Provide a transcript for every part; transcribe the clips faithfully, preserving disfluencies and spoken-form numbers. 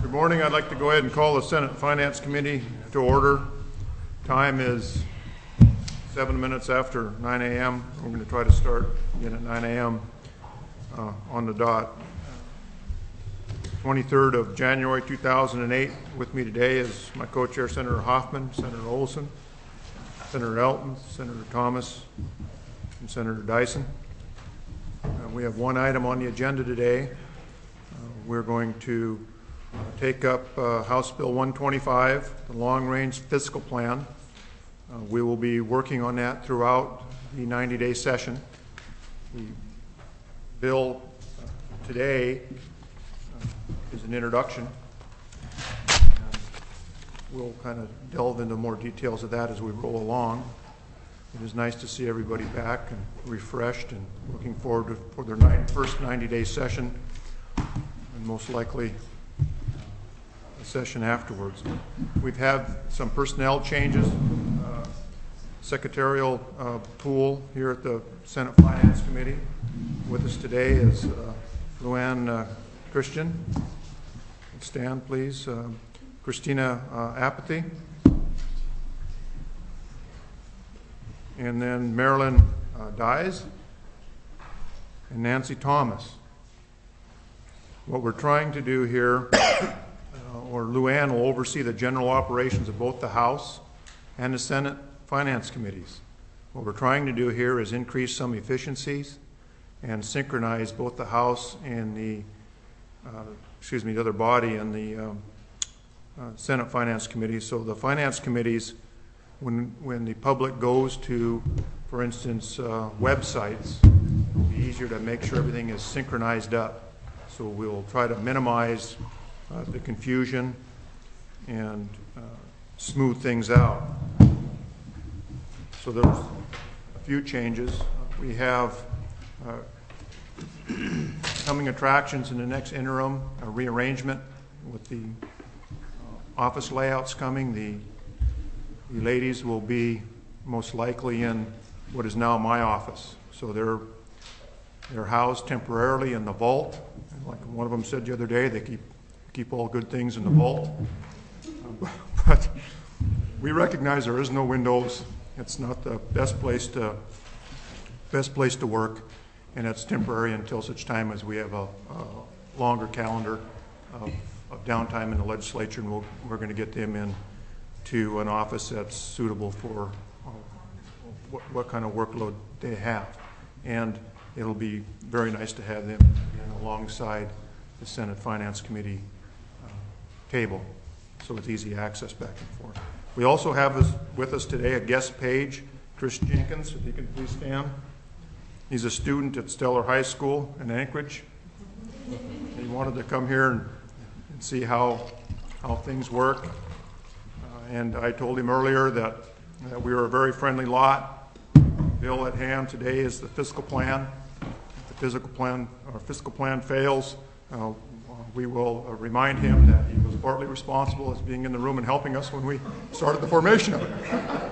Good morning. I'd like to go ahead and call the Senate Finance Committee to order. Time is seven minutes after nine A M We're going to try to start again at nine A M Uh, on the dot. twenty-third of January two thousand eight. With me today is my co-chair, Senator Hoffman, Senator Olson, Senator Elton, Senator Thomas, and Senator Dyson. Uh, we have one item on the agenda today. Uh, we're going to uh, take up uh, House Bill one twenty-five, the long-range fiscal plan. Uh, we will be working on that throughout the ninety-day session. The bill uh, today uh, is an introduction. And we'll kind of delve into more details of that as we roll along. It is nice to see everybody back and refreshed and looking forward to for their nine, first ninety-day session, and most likely a session afterwards. We've had some personnel changes. Uh, secretarial uh, pool here at the Senate Finance Committee. With us today is uh, Luann uh, Christian. Stand, please. Uh, Christina uh, Apathy. And then Marilyn uh, Dyes and Nancy Thomas. What we're trying to do here, uh, or Luann will oversee the general operations of both the House and the Senate Finance Committees. What we're trying to do here is increase some efficiencies and synchronize both the House and the, uh, excuse me, the other body and the um, uh, Senate Finance Committee. So the Finance Committees, when when the public goes to, for instance, uh, websites, it'll be easier to make sure everything is synchronized up. So we'll try to minimize uh, the confusion and uh, smooth things out. So there's a few changes. We have uh, coming attractions in the next interim, a rearrangement with the uh, office layouts coming. The, the ladies will be most likely in what is now my office. So they're, they're housed temporarily in the vault. And like one of them said the other day, they keep, keep all good things in the vault. Uh, but we recognize there is no windows. It's not the best place to best place to work, and it's temporary until such time as we have a, a longer calendar of, of downtime in the legislature, and we'll, we're going to get them in to an office that's suitable for uh, what, what kind of workload they have. And it'll be very nice to have them again alongside the Senate Finance Committee uh, table, so it's easy access back and forth. We also have this, with us today a guest page, Chris Jenkins, if you can please stand. He's a student at Stellar High School in Anchorage. He wanted to come here and, and see how, how things work. Uh, and I told him earlier that, that we were a very friendly lot. The bill at hand today is the fiscal plan. If the fiscal plan, or fiscal plan fails, uh, we will uh, remind him that he was partly responsible as being in the room and helping us when we started the formation of it.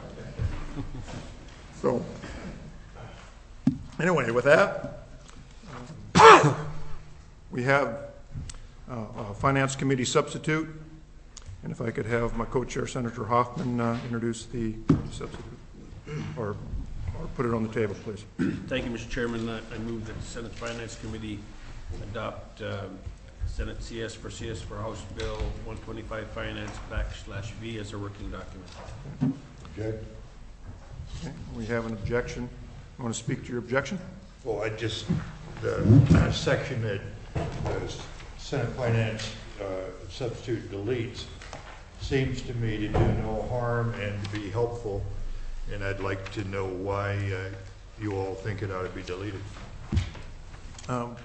So, anyway, with that, uh, we have uh, a Finance Committee substitute, and if I could have my co-chair, Senator Hoffman, uh, introduce the substitute, or, or put it on the table, please. Thank you, Mister Chairman. I, I move that the Senate Finance Committee adopt um, Senate C S for C S for House Bill one twenty-five Finance backslash V as a working document. Okay. Okay. We have an objection. You want to speak to your objection? Well, I just, the uh, section that the Senate Finance uh, substitute deletes seems to me to do no harm and to be helpful, and I'd like to know why uh, you all think it ought to be deleted. Um,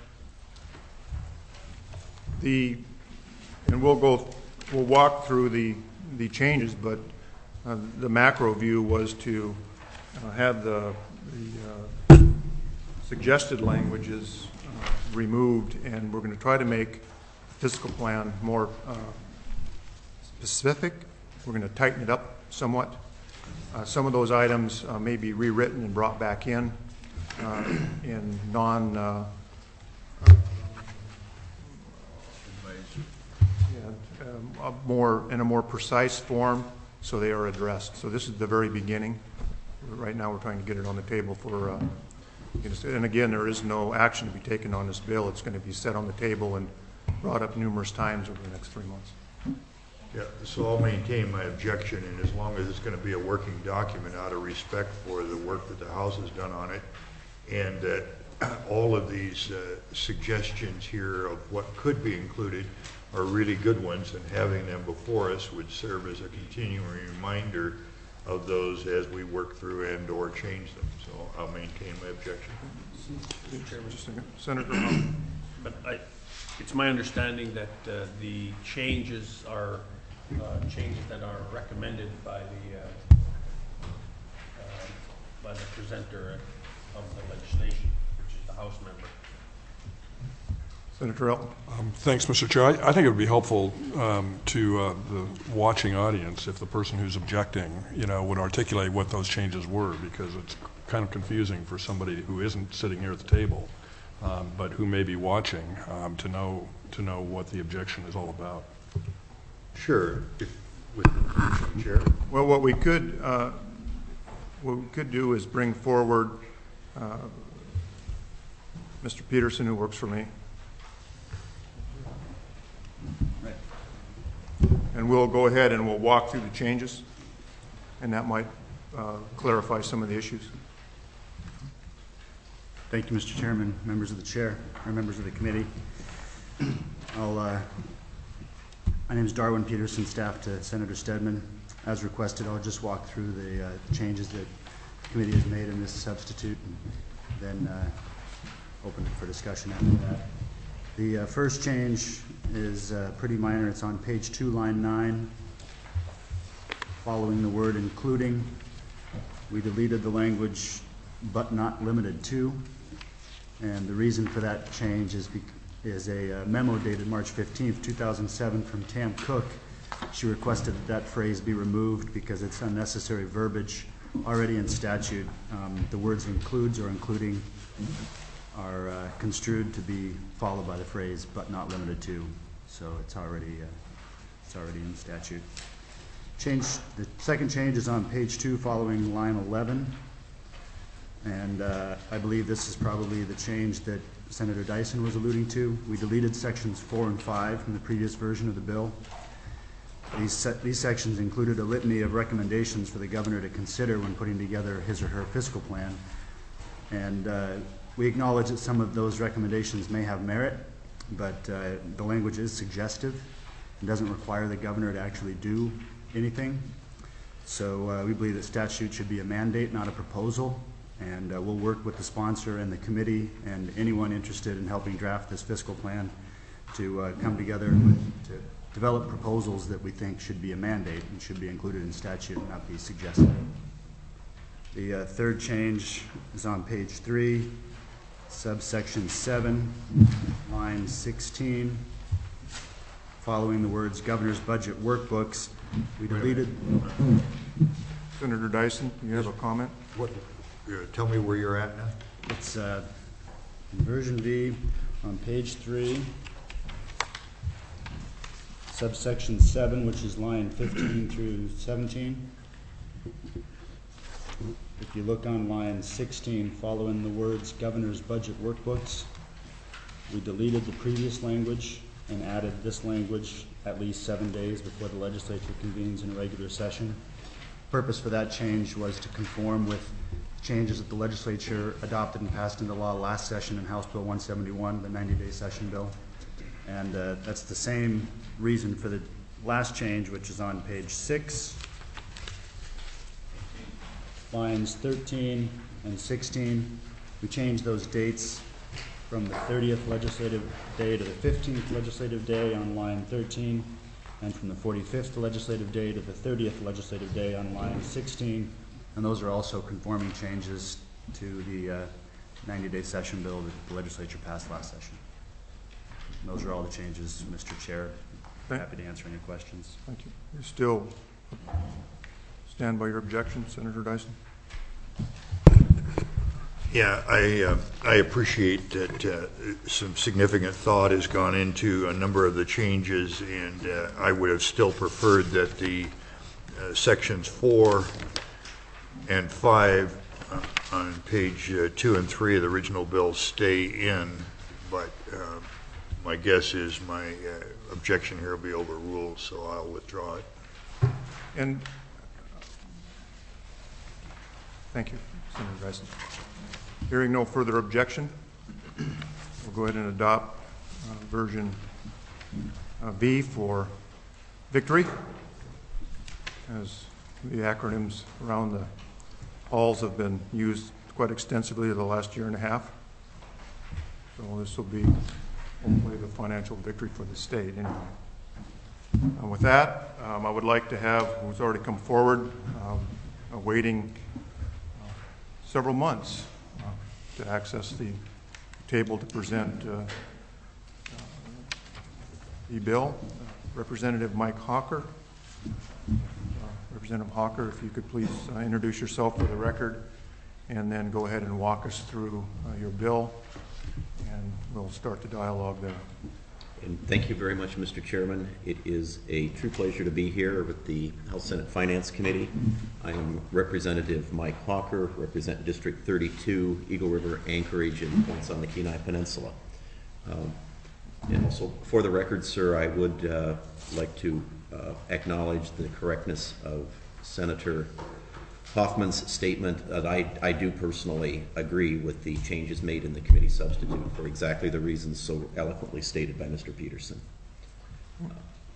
the, and we'll go, we'll walk through the, the changes, but uh, the macro view was to uh, have the, the uh, suggested languages uh, removed, and we're going to try to make the fiscal plan more uh, specific. We're going to tighten it up somewhat. Uh, some of those items uh, may be rewritten and brought back in uh, in non uh, yeah, um, a more, in a more precise form, so they are addressed. So this is the very beginning. Right now, we're trying to get it on the table for, uh, and again, there is no action to be taken on this bill. It's going to be set on the table and brought up numerous times over the next three months. Yeah, so I'll maintain my objection, and as long as it's going to be a working document, out of respect for the work that the House has done on it, and that all of these uh, suggestions here of what could be included are really good ones, and having them before us would serve as a continuing reminder of those as we work through and or change them. So I'll maintain my objection. Just a second. Senator Hall. But I, it's my understanding that uh, the changes are uh, changes that are recommended by the uh, uh, by the presenter of the legislation, which is the House member. Senator Elton. Um, thanks, Mister Chair. I, I think it would be helpful um, to uh, the watching audience if the person who's objecting, you know, would articulate what those changes were, because it's kind of confusing for somebody who isn't sitting here at the table, um, but who may be watching, um, to know to know what the objection is all about. Sure, if, with the permission, Chair. Well, what we could uh, what we could do is bring forward uh, Mister Peterson, who works for me. Right. And we'll go ahead and we'll walk through the changes, and that might uh, clarify some of the issues. Thank you, Mister Chairman, members of the chair, or members of the committee. I'll, uh, my name is Darwin Peterson, staff to Senator Stedman. As requested, I'll just walk through the uh, changes that the committee has made in this substitute, and then uh, open it for discussion after that. The uh, first change is uh, pretty minor. It's on page two, line nine. Following the word including, we deleted the language but not limited to. And the reason for that change is, is a uh, memo dated March fifteenth, two thousand seven from Tam Cook. She requested that that phrase be removed because it's unnecessary verbiage already in statute. Um, the words includes or including are uh, construed to be followed by the phrase but not limited to. So it's already, uh, it's already in statute. Change, the second change is on page two following line eleven. And uh, I believe this is probably the change that Senator Dyson was alluding to. We deleted sections four and five from the previous version of the bill. These, se these sections included a litany of recommendations for the governor to consider when putting together his or her fiscal plan. And uh, we acknowledge that some of those recommendations may have merit, but uh, the language is suggestive and doesn't require the governor to actually do anything. So uh, we believe that statute should be a mandate, not a proposal. And uh, we'll work with the sponsor and the committee and anyone interested in helping draft this fiscal plan to uh, come together with, to develop proposals that we think should be a mandate and should be included in statute and not be suggested. The uh, third change is on page three, subsection seven, line sixteen. Following the words governor's budget workbooks, we deleted. Senator Dyson, you have a comment? What? Uh, tell me where you're at now. It's uh, in version V on page three, subsection seven, which is line fifteen through seventeen. If you look on line sixteen, following the words governor's budget workbooks, we deleted the previous language and added this language at least seven days before the legislature convenes in regular session. Purpose for that change was to conform with changes that the legislature adopted and passed into law last session in House Bill one seventy-one, the ninety day session bill. And uh, that's the same reason for the last change, which is on page six, lines thirteen and sixteen. We changed those dates from the thirtieth legislative day to the fifteenth legislative day on line thirteen, and from the forty-fifth legislative day to the thirtieth legislative day on line sixteen. And those are also conforming changes to the uh, ninety day session bill that the legislature passed last session. And those are all the changes, Mister Chair. Thank Happy to answer any questions. Thank you. You still stand by your objection, Senator Dyson? Yeah, I, uh, I appreciate that uh, some significant thought has gone into a number of the changes, and uh, I would have still preferred that the uh, sections four and five uh, on page uh, two and three of the original bill stay in, but uh, my guess is my uh, objection here will be overruled, so I'll withdraw it. And thank you, Senator Bryson. Hearing no further objection, we'll go ahead and adopt uh, version uh, V for victory, as the acronyms around the halls have been used quite extensively the last year and a half. So this will be hopefully the financial victory for the state anyway. And with that, um, I would like to have, who's already come forward, um, awaiting uh, several months uh, to access the table to present uh, uh, the bill. Uh, Representative Mike Hawker. Uh, Representative Hawker, if you could please uh, introduce yourself for the record and then go ahead and walk us through uh, your bill, and we'll start the dialogue there. And thank you very much, Mister Chairman. It is a true pleasure to be here with the House Senate Finance Committee. I am Representative Mike Hawker, represent District thirty-two, Eagle River, Anchorage, and points on the Kenai Peninsula. Um, and also, for the record, sir, I would uh, like to uh, acknowledge the correctness of Senator Hoffman's statement that I, I do personally agree with the changes made in the committee substitute for exactly the reasons so eloquently stated by Mister Peterson. Uh,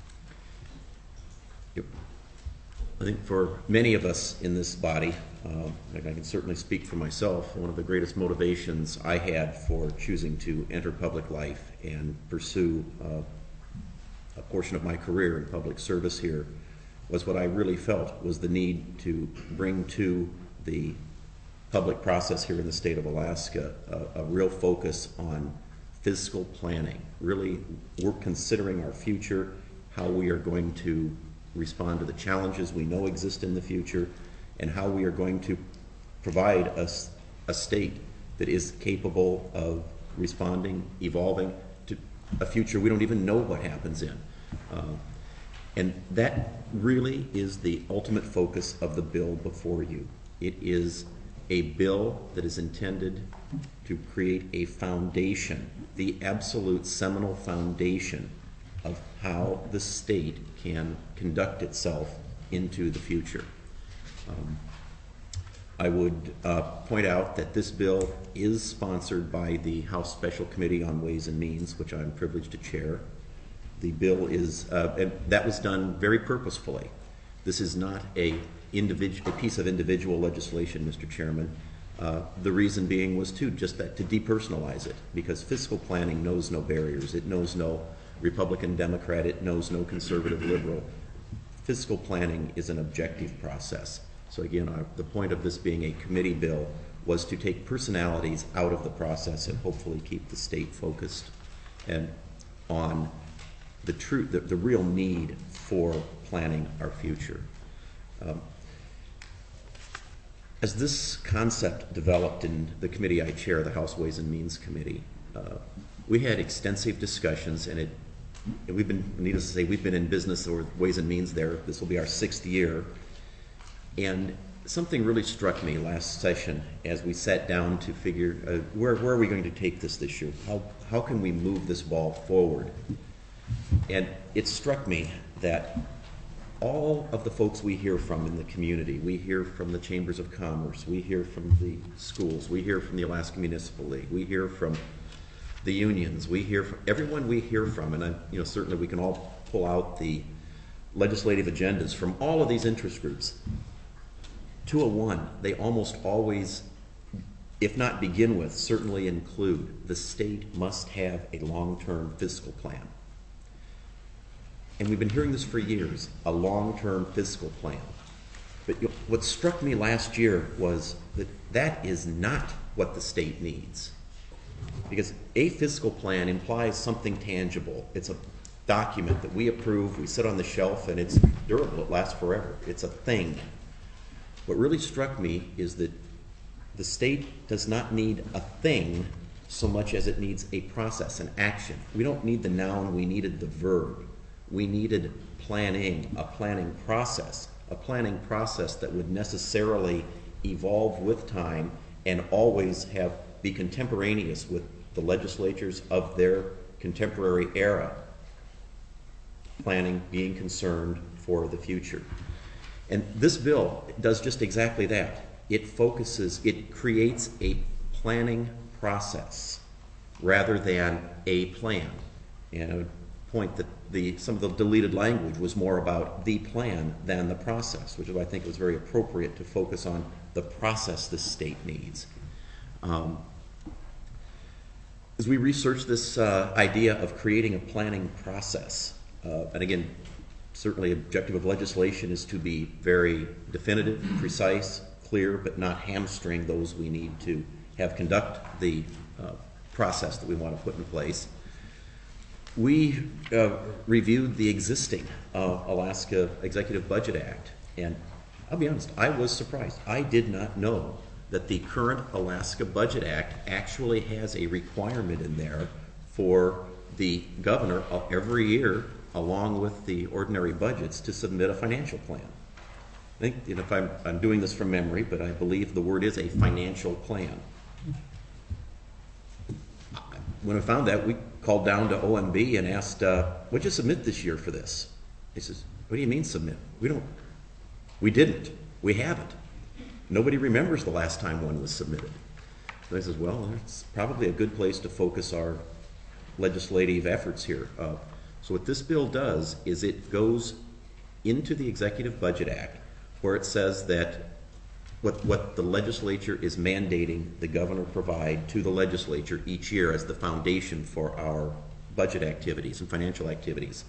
yep. I think for many of us in this body, uh, and I can certainly speak for myself, one of the greatest motivations I had for choosing to enter public life and pursue uh, a portion of my career in public service here was what I really felt was the need to bring to the public process here in the state of Alaska a, a real focus on fiscal planning. Really, we're considering our future, how we are going to respond to the challenges we know exist in the future, and how we are going to provide us a, a state that is capable of responding, evolving to a future we don't even know what happens in. Uh, And that really is the ultimate focus of the bill before you. It is a bill that is intended to create a foundation, the absolute seminal foundation of how the state can conduct itself into the future. Um, I would uh, point out that this bill is sponsored by the House Special Committee on Ways and Means, which I'm privileged to chair. The bill is, uh, and that was done very purposefully. This is not a, individual, a piece of individual legislation, Mister Chairman. Uh, the reason being was to just that, to depersonalize it, because fiscal planning knows no barriers. It knows no Republican, Democrat. It knows no conservative, liberal. Fiscal planning is an objective process. So again, our, the point of this being a committee bill was to take personalities out of the process and hopefully keep the state focused and on the true, the, the real need for planning our future. Um, as this concept developed in the committee I chair, the House Ways and Means Committee, uh, we had extensive discussions, and it, and we've been, needless to say, we've been in business or Ways and Means there. This will be our sixth year. And something really struck me last session as we sat down to figure uh, where, where are we going to take this this year? How, how can we move this ball forward? And it struck me that all of the folks we hear from in the community, we hear from the chambers of commerce, we hear from the schools, we hear from the Alaska Municipal League, we hear from the unions, we hear from everyone we hear from, and I, you know, certainly we can all pull out the legislative agendas from all of these interest groups. two oh one, they almost always, if not begin with, certainly include the state must have a long-term fiscal plan. And we've been hearing this for years, a long-term fiscal plan. But you know, what struck me last year was that that is not what the state needs. Because a fiscal plan implies something tangible. It's a document that we approve, we sit on the shelf, and it's durable, it lasts forever. It's a thing. What really struck me is that the state does not need a thing so much as it needs a process, an action. We don't need the noun, we needed the verb. We needed planning, a planning process, a planning process that would necessarily evolve with time and always have be contemporaneous with the legislatures of their contemporary era, planning, being concerned for the future. And this bill does just exactly that. It focuses, it creates a planning process rather than a plan. And I would point that the, some of the deleted language was more about the plan than the process, which is why I think it was very appropriate to focus on the process the state needs. Um, as we research this uh, idea of creating a planning process, uh, and again, certainly objective of legislation is to be very definitive, precise, clear, but not hamstring those we need to have conduct the uh, process that we want to put in place. We uh, reviewed the existing uh, Alaska Executive Budget Act, and I'll be honest, I was surprised. I did not know that the current Alaska Budget Act actually has a requirement in there for the governor of every year, along with the ordinary budgets, to submit a financial plan. I think, you know, if I'm, I'm doing this from memory, but I believe the word is a financial plan. When I found that, we called down to O M B and asked, uh, what'd you submit this year for this? He says, what do you mean submit? We don't, we didn't, we haven't. Nobody remembers the last time one was submitted. So I says, well, it's probably a good place to focus our legislative efforts here. Uh, so what this bill does is it goes into the Executive Budget Act where it says that what, what the legislature is mandating the governor provide to the legislature each year as the foundation for our budget activities and financial activities.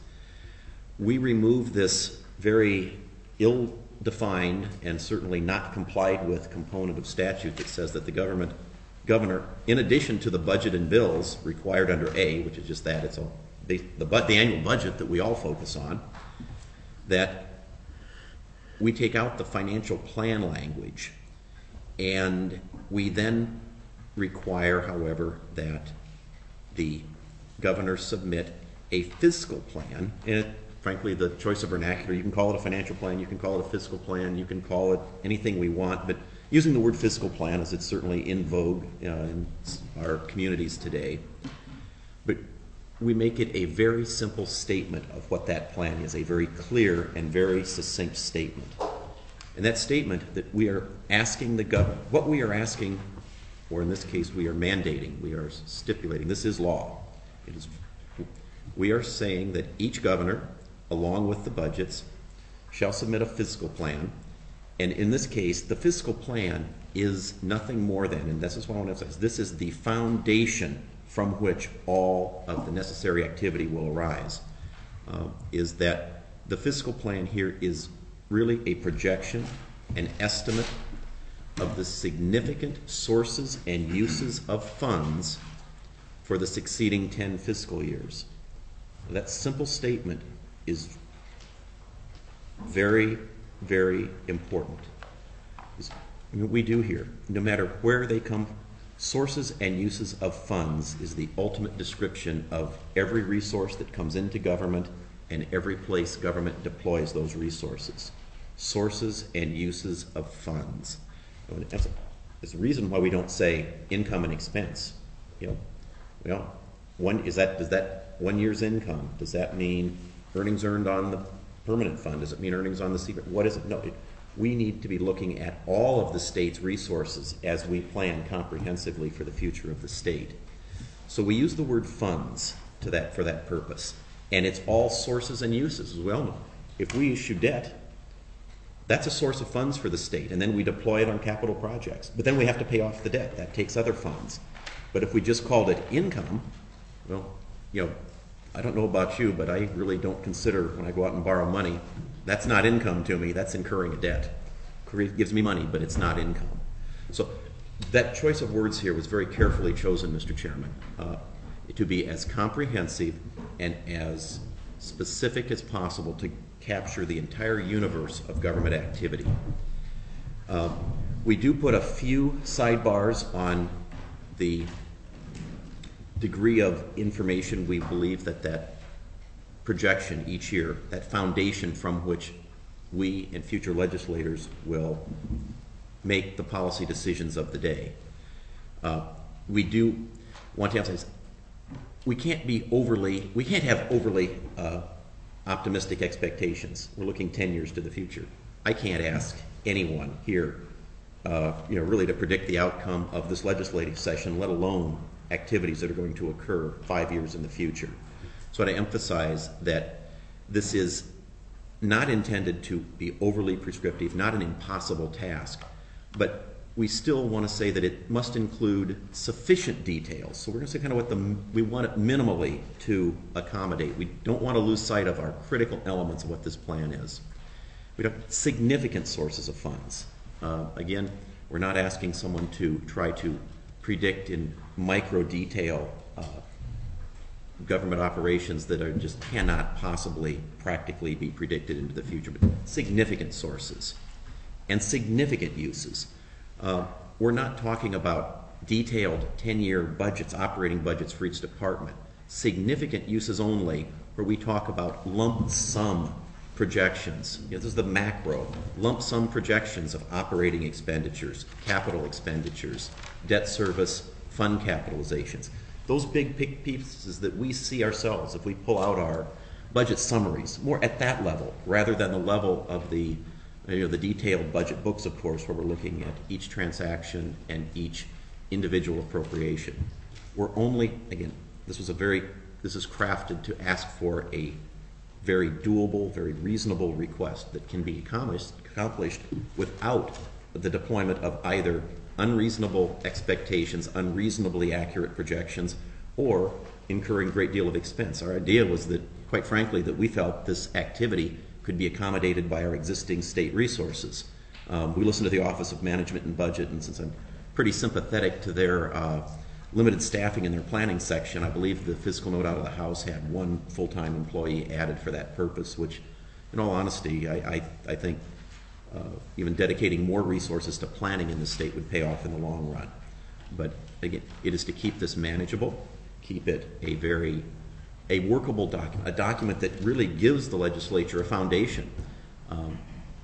We remove this very ill-defined and certainly not complied with component of statute that says that the government governor, in addition to the budget and bills required under A, which is just that, it's all the, the, the annual budget that we all focus on, that we take out the financial plan language, and we then require, however, that the governor submit a fiscal plan. And it, frankly, the choice of vernacular, you can call it a financial plan, you can call it a fiscal plan, you can call it anything we want, but using the word fiscal plan, as it's certainly in vogue uh, in our communities today, but we make it a very simple statement of what that plan is, a very clear and very succinct statement. And that statement that we are asking the government, what we are asking, or in this case we are mandating, we are stipulating, this is law. It is, we are saying that each governor, along with the budgets, shall submit a fiscal plan. And in this case, the fiscal plan is nothing more than, and this is what I want to emphasize, this is the foundation from which all of the necessary activity will arise, uh, is that the fiscal plan here is really a projection, an estimate of the significant sources and uses of funds for the succeeding ten fiscal years. That simple statement is very, very important. It's, I mean, we do here, no matter where they come from, sources and uses of funds is the ultimate description of every resource that comes into government and every place government deploys those resources. Sources and uses of funds. That's the reason why we don't say income and expense. You know, well, one is that does that one year's income? Does that mean earnings earned on the permanent fund? Does it mean earnings on the secret? What is it? No. It, we need to be looking at all of the state's resources as we plan comprehensively for the future of the state. So we use the word funds to that for that purpose. And it's all sources and uses, as we all know. If we issue debt, that's a source of funds for the state, and then we deploy it on capital projects. But then we have to pay off the debt. That takes other funds. But if we just called it income, well, you know, I don't know about you, but I really don't consider when I go out and borrow money, that's not income to me, that's incurring a debt. It gives me money, but it's not income. So that choice of words here was very carefully chosen, Mister Chairman, uh, to be as comprehensive and as specific as possible to capture the entire universe of government activity. Uh, We do put a few sidebars on the degree of information we believe that that projection each year, that foundation from which we and future legislators will make the policy decisions of the day. Uh, we do want to emphasize, we can't be overly, we can't have overly uh, optimistic expectations. We're looking ten years to the future. I can't ask anyone here, uh, you know, really to predict the outcome of this legislative session, let alone activities that are going to occur five years in the future. So I emphasize that this is not intended to be overly prescriptive, not an impossible task, but we still want to say that it must include sufficient details. So we're going to say kind of what the, we want it minimally to accommodate. We don't want to lose sight of our critical elements of what this plan is. We have significant sources of funds. Uh, again, we're not asking someone to try to predict in micro detail uh, government operations that are just cannot possibly practically be predicted into the future, but significant sources and significant uses. Uh, we're not talking about detailed ten-year budgets, operating budgets for each department. Significant uses only, where we talk about lump sum projections. You know, this is the macro. Lump sum projections of operating expenditures, capital expenditures, debt service, fund capitalizations. Those big pieces that we see ourselves if we pull out our budget summaries, more at that level, rather than the level of the You know, the detailed budget books, of course, where we're looking at each transaction and each individual appropriation. We're only, again, this was a very, this is crafted to ask for a very doable, very reasonable request that can be accomplished, accomplished without the deployment of either unreasonable expectations, unreasonably accurate projections, or incurring a great deal of expense. Our idea was that, quite frankly, that we felt this activity could be accommodated by our existing state resources. Um, we listened to the Office of Management and Budget, and since I'm pretty sympathetic to their uh, limited staffing in their planning section, I believe the fiscal note out of the House had one full-time employee added for that purpose, which, in all honesty, I, I, I think uh, even dedicating more resources to planning in the state would pay off in the long run. But again, it is to keep this manageable, keep it a very a workable document, a document that really gives the legislature a foundation. Um,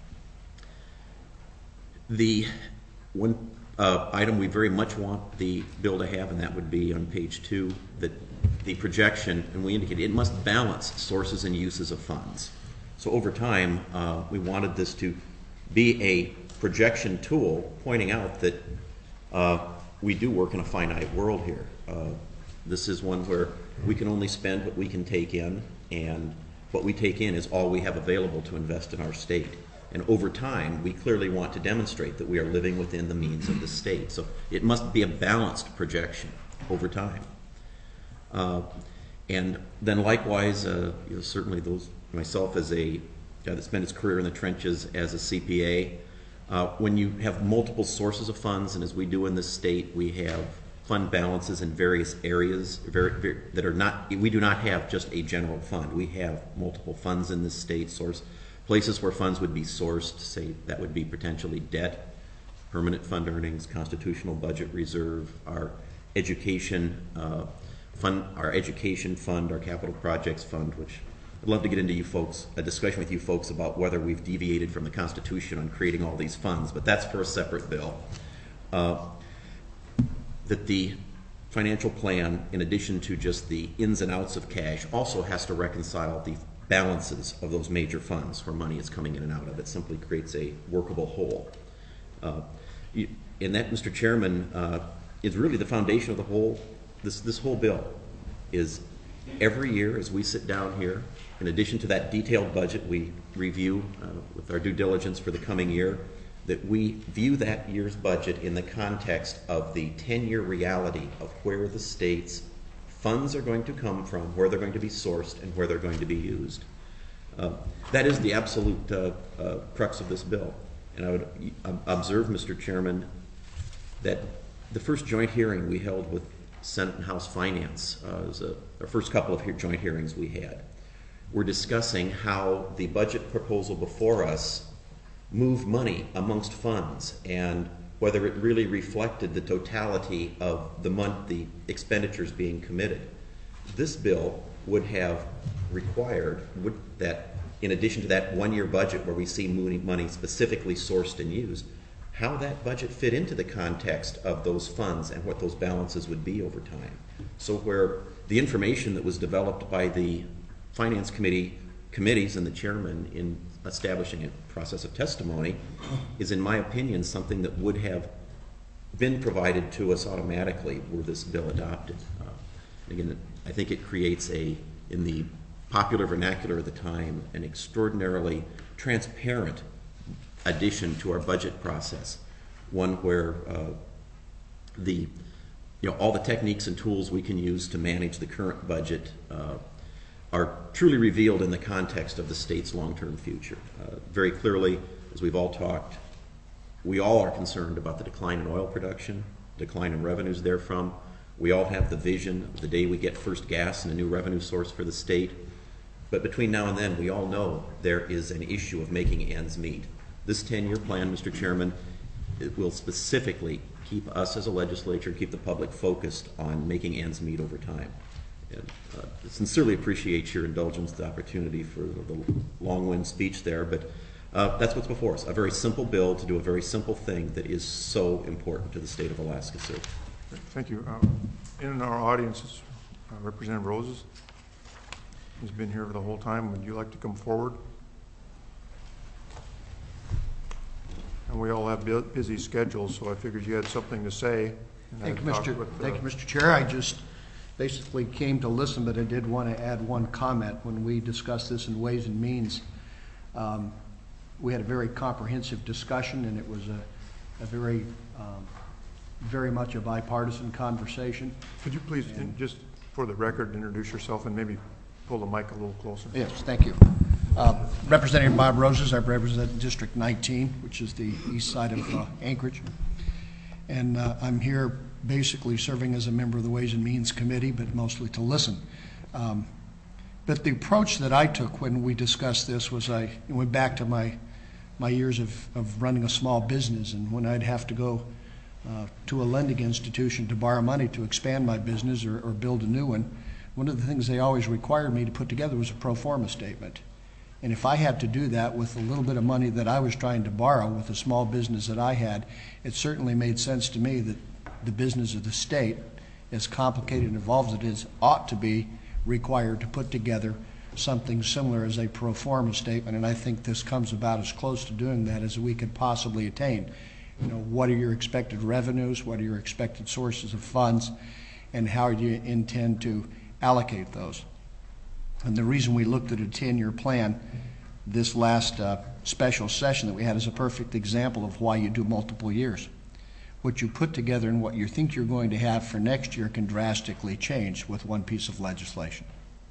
the one uh, item we very much want the bill to have, and that would be on page two, that the projection, and we indicate it must balance sources and uses of funds. So over time, uh, we wanted this to be a projection tool pointing out that uh, we do work in a finite world here. Uh, this is one where we can only spend what we can take in, and what we take in is all we have available to invest in our state. And over time, we clearly want to demonstrate that we are living within the means of the state. So it must be a balanced projection over time. Uh, and then likewise, uh, you know, certainly those, myself as a guy that spent his career in the trenches as a C P A, uh, when you have multiple sources of funds, and as we do in this state, we have fund balances in various areas very, very, that are not, we do not have just a general fund. We have multiple funds in this state, source places where funds would be sourced, say that would be potentially debt, permanent fund earnings, constitutional budget reserve, our education uh, fund, our education fund, our capital projects fund, which I'd love to get into you folks, a discussion with you folks about whether we've deviated from the Constitution on creating all these funds, but that's for a separate bill. Uh, that the financial plan, in addition to just the ins and outs of cash, also has to reconcile the balances of those major funds where money is coming in and out of. It simply creates a workable whole. Uh, you, and that, Mister Chairman, uh, is really the foundation of the whole, this, this whole bill is every year as we sit down here, in addition to that detailed budget we review uh, with our due diligence for the coming year, that we view that year's budget in the context of the ten-year reality of where the state's funds are going to come from, where they're going to be sourced, and where they're going to be used. Uh, that is the absolute uh, uh, crux of this bill. And I would observe, Mister Chairman, that the first joint hearing we held with Senate and House Finance, uh, was a, our first couple of he- joint hearings we had, were discussing how the budget proposal before us moved money amongst funds and whether it really reflected the totality of the monthly expenditures being committed. This bill would have required would that, in addition to that one-year budget where we see money specifically sourced and used, how that budget fit into the context of those funds and what those balances would be over time. So where the information that was developed by the Finance Committee committees and the chairman in establishing a process of testimony is, in my opinion, something that would have been provided to us automatically were this bill adopted. Uh, again, I think it creates a, in the popular vernacular of the time, an extraordinarily transparent addition to our budget process, one where uh, the, you know, all the techniques and tools we can use to manage the current budget uh, are truly revealed in the context of the state's long-term future. Uh, very clearly, as we've all talked, we all are concerned about the decline in oil production, decline in revenues therefrom. We all have the vision of the day we get first gas and a new revenue source for the state. But between now and then, we all know there is an issue of making ends meet. This ten-year plan, Mister Chairman, it will specifically keep us as a legislature, keep the public focused on making ends meet over time. And uh, I sincerely appreciate your indulgence, the opportunity for the long-winded speech there, but uh, that's what's before us, a very simple bill to do a very simple thing that is so important to the state of Alaska, sir. Thank you. Um, in our audience is uh, Representative Roses. He's been here the whole time. Would you like to come forward? And we all have bu busy schedules, so I figured you had something to say. And Thank I'd you, talk Mister with, uh, Thank you, Mister Chair. I just basically came to listen, but I did want to add one comment. When we discussed this in Ways and Means, um, we had a very comprehensive discussion, and it was a, a very, um, very much a bipartisan conversation. Could you please, and just for the record, introduce yourself and maybe pull the mic a little closer? Yes, thank you. Uh, Representative Bob Roses, I represent District nineteen, which is the east side of uh, Anchorage. And uh, I'm here basically serving as a member of the Ways and Means Committee, but mostly to listen. Um, but the approach that I took when we discussed this was I went back to my, my years of, of running a small business, and when I'd have to go uh, to a lending institution to borrow money to expand my business or, or build a new one, one of the things they always required me to put together was a pro forma statement. And if I had to do that with a little bit of money that I was trying to borrow with a small business that I had, it certainly made sense to me that the business of the state, as complicated and involved as it is, ought to be required to put together something similar as a pro forma statement. And I think this comes about as close to doing that as we could possibly attain. You know, what are your expected revenues? What are your expected sources of funds? And how do you intend to allocate those? And the reason we looked at a ten-year plan this last uh, special session that we had is a perfect example of why you do multiple years. What you put together and what you think you're going to have for next year can drastically change with one piece of legislation.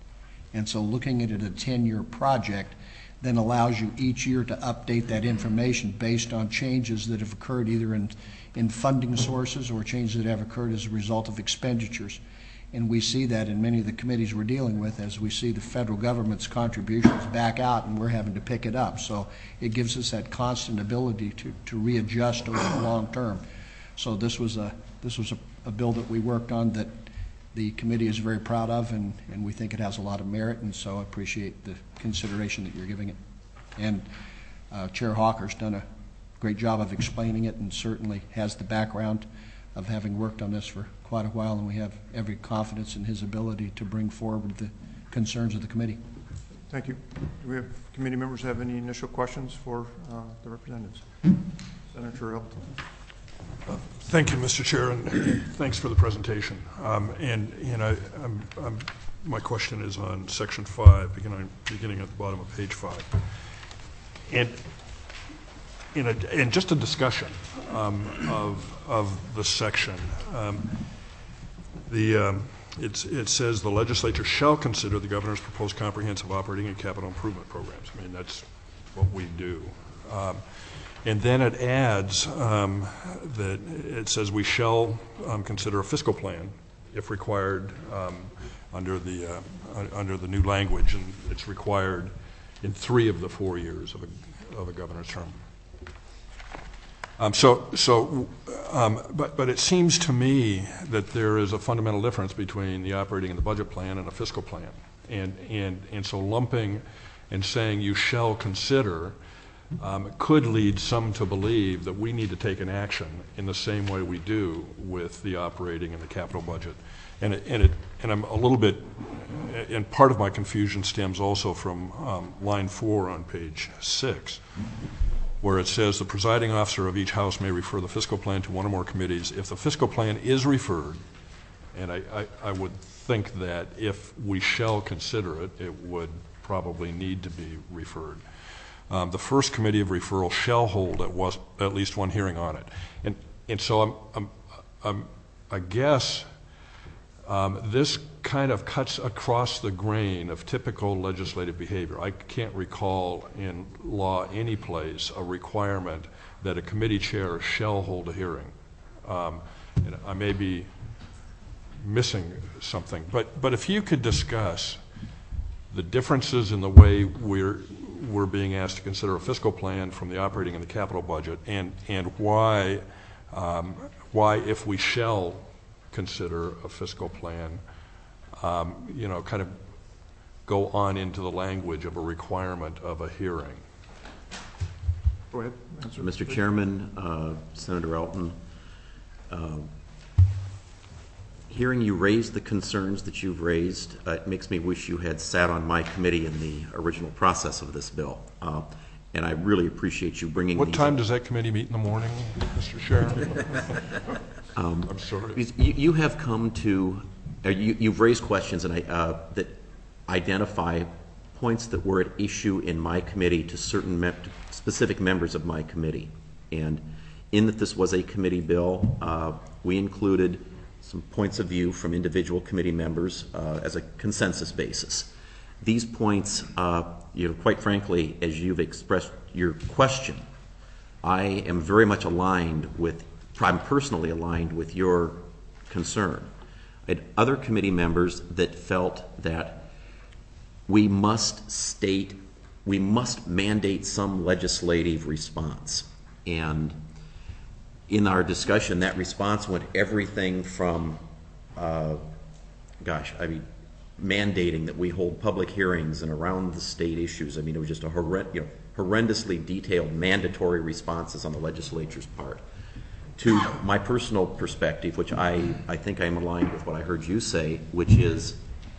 And so looking at it, a ten-year project then allows you each year to update that information based on changes that have occurred either in, in funding sources or changes that have occurred as a result of expenditures. And we see that in many of the committees we're dealing with as we see the federal government's contributions back out and we're having to pick it up. So it gives us that constant ability to, to readjust over the long term. So this was a this was a, a bill that we worked on that the committee is very proud of, and, and we think it has a lot of merit, and so I appreciate the consideration that you're giving it. And uh, Chair Hawker's done a great job of explaining it and certainly has the background of having worked on this for quite a while, and we have every confidence in his ability to bring forward the concerns of the committee. Thank you. Do we have committee members have any initial questions for uh, the representatives? Senator Elton. Uh, thank you, Mister Chair, and thanks for the presentation. Um, and you know, I'm, I'm, my question is on Section five, beginning, beginning at the bottom of page five. And in a, and just a discussion um, of of the section. Um, the um, it's, it says the legislature shall consider the governor's proposed comprehensive operating and capital improvement programs. I mean, that's what we do. Um, and then it adds um, that it says we shall um, consider a fiscal plan if required um, under the uh, under the new language, and it's required in three of the four years of a, of a governor's term. Um, so, so, um, but, but it seems to me that there is a fundamental difference between the operating and the budget plan and a fiscal plan. And, and, and so lumping and saying you shall consider um, could lead some to believe that we need to take an action in the same way we do with the operating and the capital budget. And it, and it, and I'm a little bit, and part of my confusion stems also from um, line four on page six, where it says the presiding officer of each house may refer the fiscal plan to one or more committees. If the fiscal plan is referred, and I, I, I would think that if we shall consider it, it would probably need to be referred. Um, the first committee of referral shall hold at, was, at least one hearing on it. And, and so I'm, I'm, I'm, I guess um, this kind of cuts across the grain of typical legislative behavior. I can't recall in law any place a requirement that a committee chair shall hold a hearing. Um, and I may be missing something, but, but if you could discuss the differences in the way we're we're being asked to consider a fiscal plan from the operating and the capital budget, and and why um, why if we shall consider a fiscal plan, um, you know, kind of go on into the language of a requirement of a hearing. Go ahead. Answer. Mister Chairman, uh, Senator Elton, uh, hearing you raise the concerns that you've raised, uh, it makes me wish you had sat on my committee in the original process of this bill. Uh, and I really appreciate you bringing What these time up. does that committee meet in the morning, Mister Chairman? um, I'm sorry. You, you have come to, uh, you, you've raised questions and I, uh, that identify points that were at issue in my committee to certain me specific members of my committee. And in that this was a committee bill, uh, we included some points of view from individual committee members uh, as a consensus basis. These points, uh, you know, quite frankly, as you've expressed your question, I am very much aligned with, I'm personally aligned with your concern. I had other committee members that felt that we must state, we must mandate some legislative response. And in our discussion, that response went everything from, uh, gosh, I mean, mandating that we hold public hearings and around the state issues. I mean, it was just a horrend you know, horrendously detailed mandatory responses on the legislature's part. To my personal perspective, which I, I think I'm aligned with what I heard you say, which is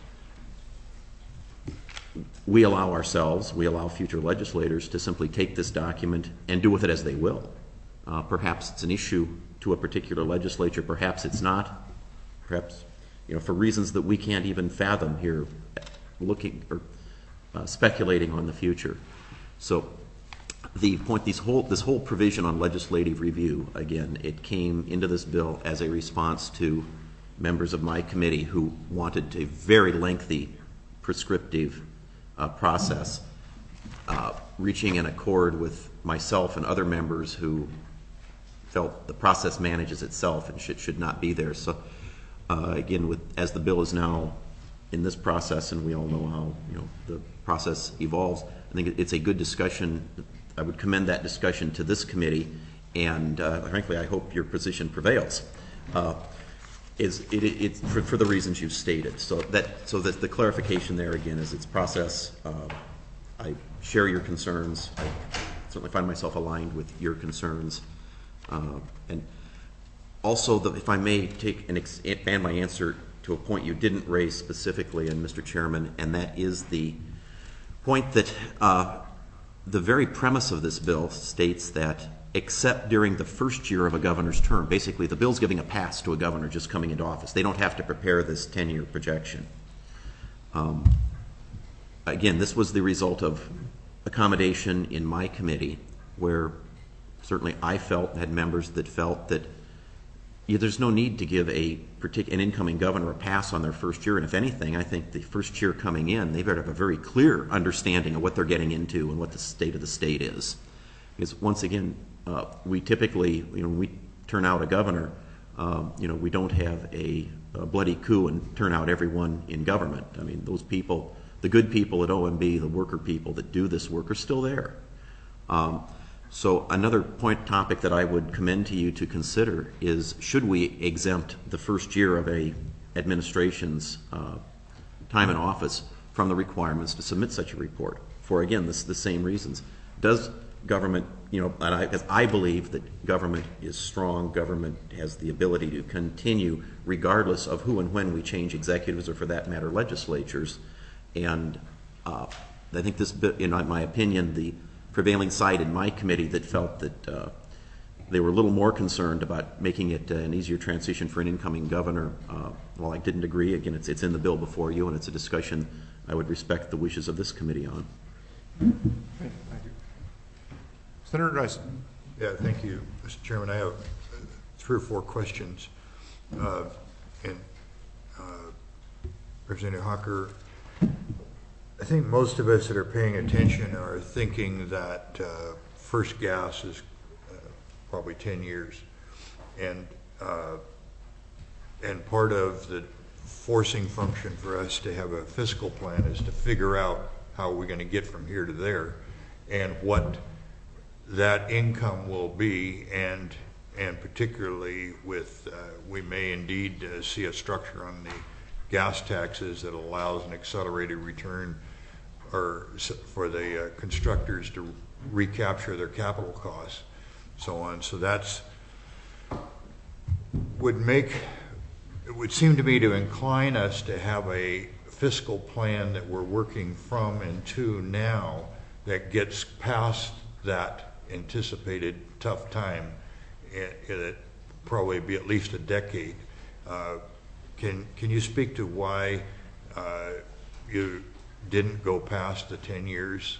we allow ourselves, we allow future legislators to simply take this document and do with it as they will. Uh, perhaps it's an issue to a particular legislature, perhaps it's not. Perhaps, you know, for reasons that we can't even fathom here, looking or uh, speculating on the future. So the point, these whole, this whole provision on legislative review, again, it came into this bill as a response to members of my committee who wanted a very lengthy prescriptive uh, process, uh, reaching an accord with myself and other members who felt the process manages itself and should, should not be there. So uh, again, with, as the bill is now in this process, and we all know how, you know, the process evolves, I think it's a good discussion. I would commend that discussion to this committee, and uh, frankly, I hope your position prevails. Uh, is it, it, it's for, for the reasons you've stated. So that, so that the clarification there again is its process. Uh, I share your concerns. I certainly find myself aligned with your concerns. Uh, and also, the, if I may take and expand my answer to a point you didn't raise specifically, and Mister Chairman, and that is the point that uh, the very premise of this bill states that except during the first year of a governor's term, basically the bill's giving a pass to a governor just coming into office. They don't have to prepare this ten-year projection. Um, again, this was the result of accommodation in my committee, where certainly I felt, had members that felt that yeah, there's no need to give a partic- an incoming governor a pass on their first year. And if anything, I think the first year coming in, they better have a very clear understanding of what they're getting into and what the state of the state is. Because once again, uh, we typically, you know, when we turn out a governor, um, you know, we don't have a, a bloody coup and turn out everyone in government. I mean, those people, the good people at O M B, the worker people that do this work are still there. Um, So another point topic that I would commend to you to consider is, should we exempt the first year of a administration's uh, time in office from the requirements to submit such a report? For again, this the same reasons. Does government, you know, and I, because I believe that government is strong, government has the ability to continue regardless of who and when we change executives, or for that matter, legislatures. And uh, I think this, in my opinion, the prevailing side in my committee that felt that uh, they were a little more concerned about making it uh, an easier transition for an incoming governor. Uh, while I didn't agree, again, it's, it's in the bill before you, and it's a discussion I would respect the wishes of this committee on. Okay, thank you. Senator Dyson. Yeah, thank you, Mister Chairman. I have uh, three or four questions. Uh, and uh, Representative Hawker, I think most of us that are paying attention are thinking that uh, first gas is uh, probably ten years. And, uh, and part of the forcing function for us to have a fiscal plan is to figure out how we're going to get from here to there, and what that income will be, and and particularly with, uh, we may indeed uh, see a structure on the gas taxes that allows an accelerated return, or for the uh, constructors to recapture their capital costs, so on. So that's would make, it would seem to me to incline us to have a fiscal plan that we're working from and to now that gets past that anticipated tough time. It, it probably be at least a decade. Uh, can can you speak to why uh, you didn't go past the ten years?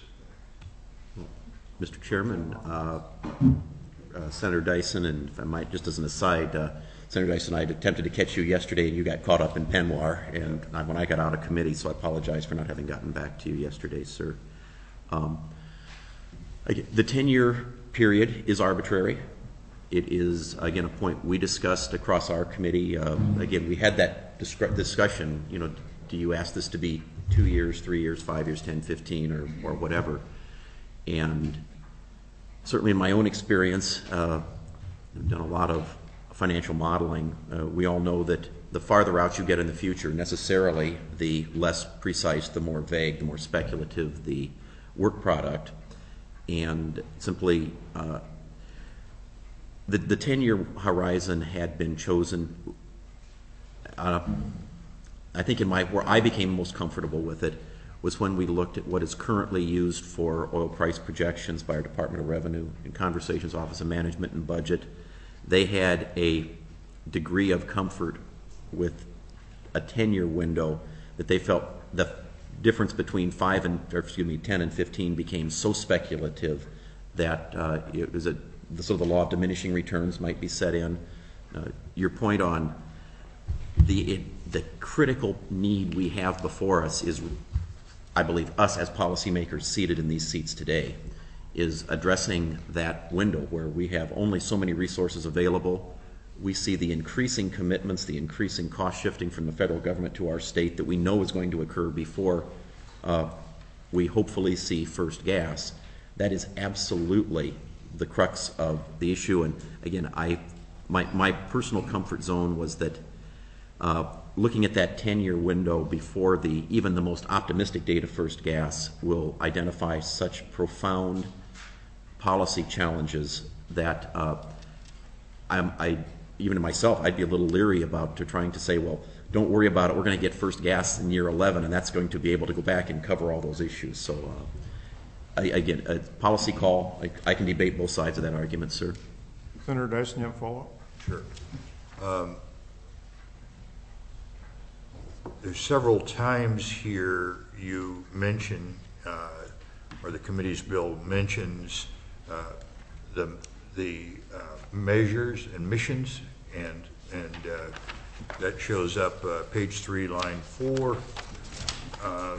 Mister Chairman, uh, uh, Senator Dyson, and if I might, just as an aside, uh, Senator Dyson, I attempted to catch you yesterday, and you got caught up in Penwar, and I, when I got out of committee, so I apologize for not having gotten back to you yesterday, sir. Um, again, the ten-year period is arbitrary. It is, again, a point we discussed across our committee. Uh, again, we had that discussion, you know, do you ask this to be two years, three years, five years, ten, fifteen, or, or whatever? And certainly in my own experience, uh, I've done a lot of financial modeling. Uh, we all know that the farther out you get in the future, necessarily, the less precise, the more vague, the more speculative the work product. And simply, uh, the the ten-year horizon had been chosen. Uh, I think in my where I became most comfortable with it was when we looked at what is currently used for oil price projections by our Department of Revenue and Conversations Office of Management and Budget. They had a degree of comfort with a ten-year window that they felt the difference between five and, or excuse me, ten and fifteen became so speculative that uh, it was a the sort of the law of diminishing returns might be set in. Uh, your point on the it, the critical need we have before us is, I believe, us as policymakers seated in these seats today, is addressing that window where we have only so many resources available. We see the increasing commitments, the increasing cost shifting from the federal government to our state that we know is going to occur before uh, we hopefully see first gas. That is absolutely the crux of the issue. And again, I my, my personal comfort zone was that uh, looking at that ten-year window before the even the most optimistic date of first gas will identify such profound policy challenges that uh, I'm, I, even to myself, I'd be a little leery about to trying to say, well, don't worry about it, we're going to get first gas in year eleven, and that's going to be able to go back and cover all those issues. So uh, I, again, a policy call, I, I can debate both sides of that argument, sir. Senator Dyson, you have a follow-up? Sure. Um, there's several times here you mention, uh, or the committee's bill mentions uh, the the uh, measures and missions, and and uh, that shows up uh, page three, line four. Uh,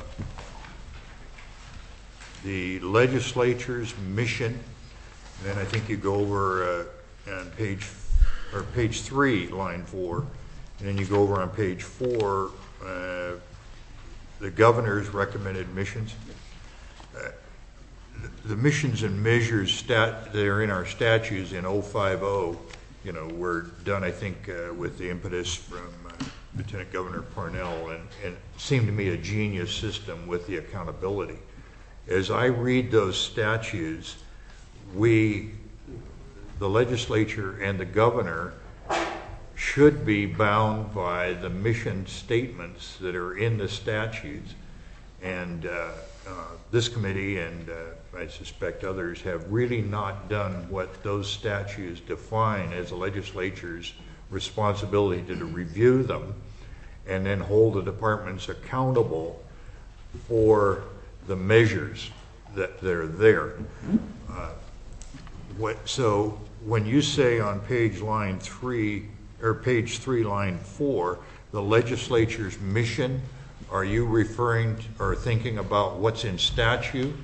the legislature's mission. Then I think you go over uh, on page or page three, line four, and then you go over on page four, uh, the governor's recommended missions. Uh, the missions and measures stat, that are in our statutes in oh five oh, you know, were done, I think, uh, with the impetus from uh, Lieutenant Governor Parnell, and, and it seemed to me a genius system with the accountability. As I read those statutes, we, the legislature and the governor, should be bound by the mission statements that are in the statutes. And uh, uh, this committee, and uh, I suspect others, have really not done what those statutes define as the legislature's responsibility to, to review them and then hold the departments accountable for the measures that they're there. Uh, what, so when you say on page line three, or page three, line four, the legislature's mission, are you referring to, or thinking about what's in statute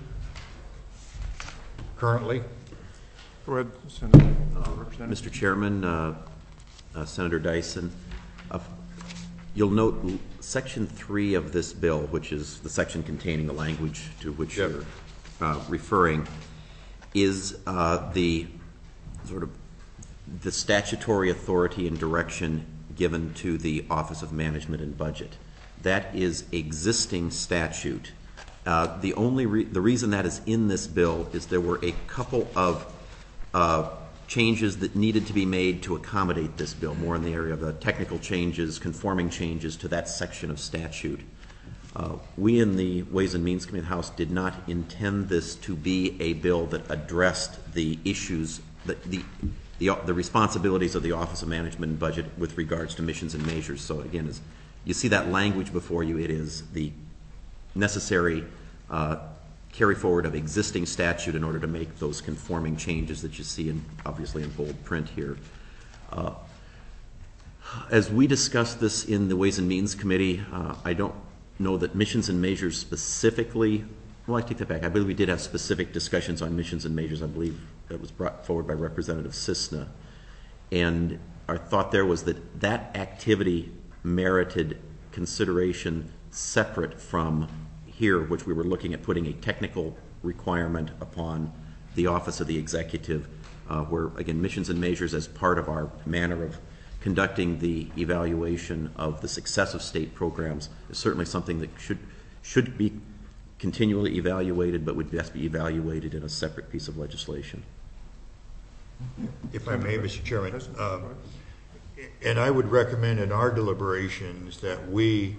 currently? Go ahead, Senator. Uh, Mister Chairman, uh, uh, Senator Dyson, uh, you'll note section three of this bill, which is the section containing the language to which yep. you're uh, referring, is uh, the sort of the statutory authority and direction given to the Office of Management and Budget. That is existing statute. Uh, the only re the reason that is in this bill is there were a couple of uh, changes that needed to be made to accommodate this bill, more in the area of the technical changes, conforming changes to that section of statute. Uh, we in the Ways and Means Committee of the House did not intend this to be a bill that addressed the issues, that the The, the responsibilities of the Office of Management and Budget with regards to missions and measures. So again, as you see that language before you, it is the necessary uh, carry forward of existing statute in order to make those conforming changes that you see in, obviously in bold print here. Uh, as we discussed this in the Ways and Means Committee, uh, I don't know that missions and measures specifically, well, I take that back. I believe we did have specific discussions on missions and measures. I believe that was brought forward by Representative Cisna. And our thought there was that that activity merited consideration separate from here, which we were looking at putting a technical requirement upon the Office of the Executive, uh, where, again, missions and measures as part of our manner of conducting the evaluation of the success of state programs is certainly something that should, should be continually evaluated, but would best be evaluated in a separate piece of legislation. If I may, Mister Chairman, um, and I would recommend in our deliberations that we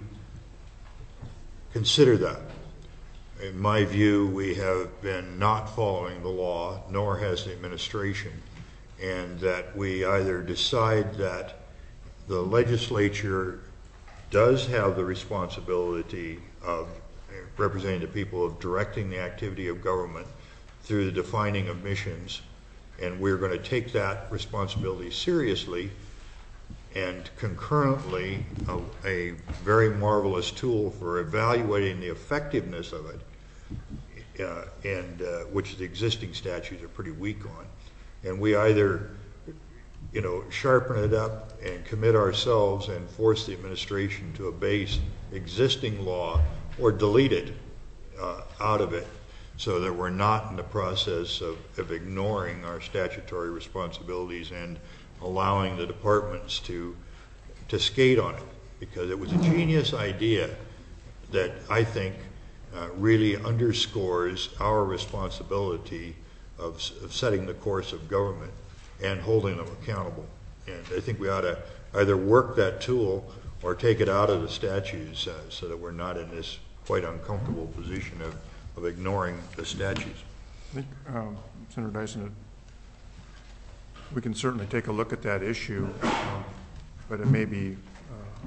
consider that. In my view, we have been not following the law, nor has the administration, and that we either decide that the legislature does have the responsibility of representing the people, of directing the activity of government through the defining of missions, and we're going to take that responsibility seriously, and concurrently a, a very marvelous tool for evaluating the effectiveness of it, uh, and uh, which the existing statutes are pretty weak on. And we either, you know, sharpen it up and commit ourselves and force the administration to obey existing law, or delete it uh, out of it, so that we're not in the process of, of ignoring our statutory responsibilities and allowing the departments to to skate on it, because it was a genius idea that I think uh, really underscores our responsibility of, of setting the course of government and holding them accountable. And I think we ought to either work that tool or take it out of the statutes uh, so that we're not in this quite uncomfortable position of, of ignoring the statutes. I think, um, Senator Dyson, we can certainly take a look at that issue, um, but it may be, uh,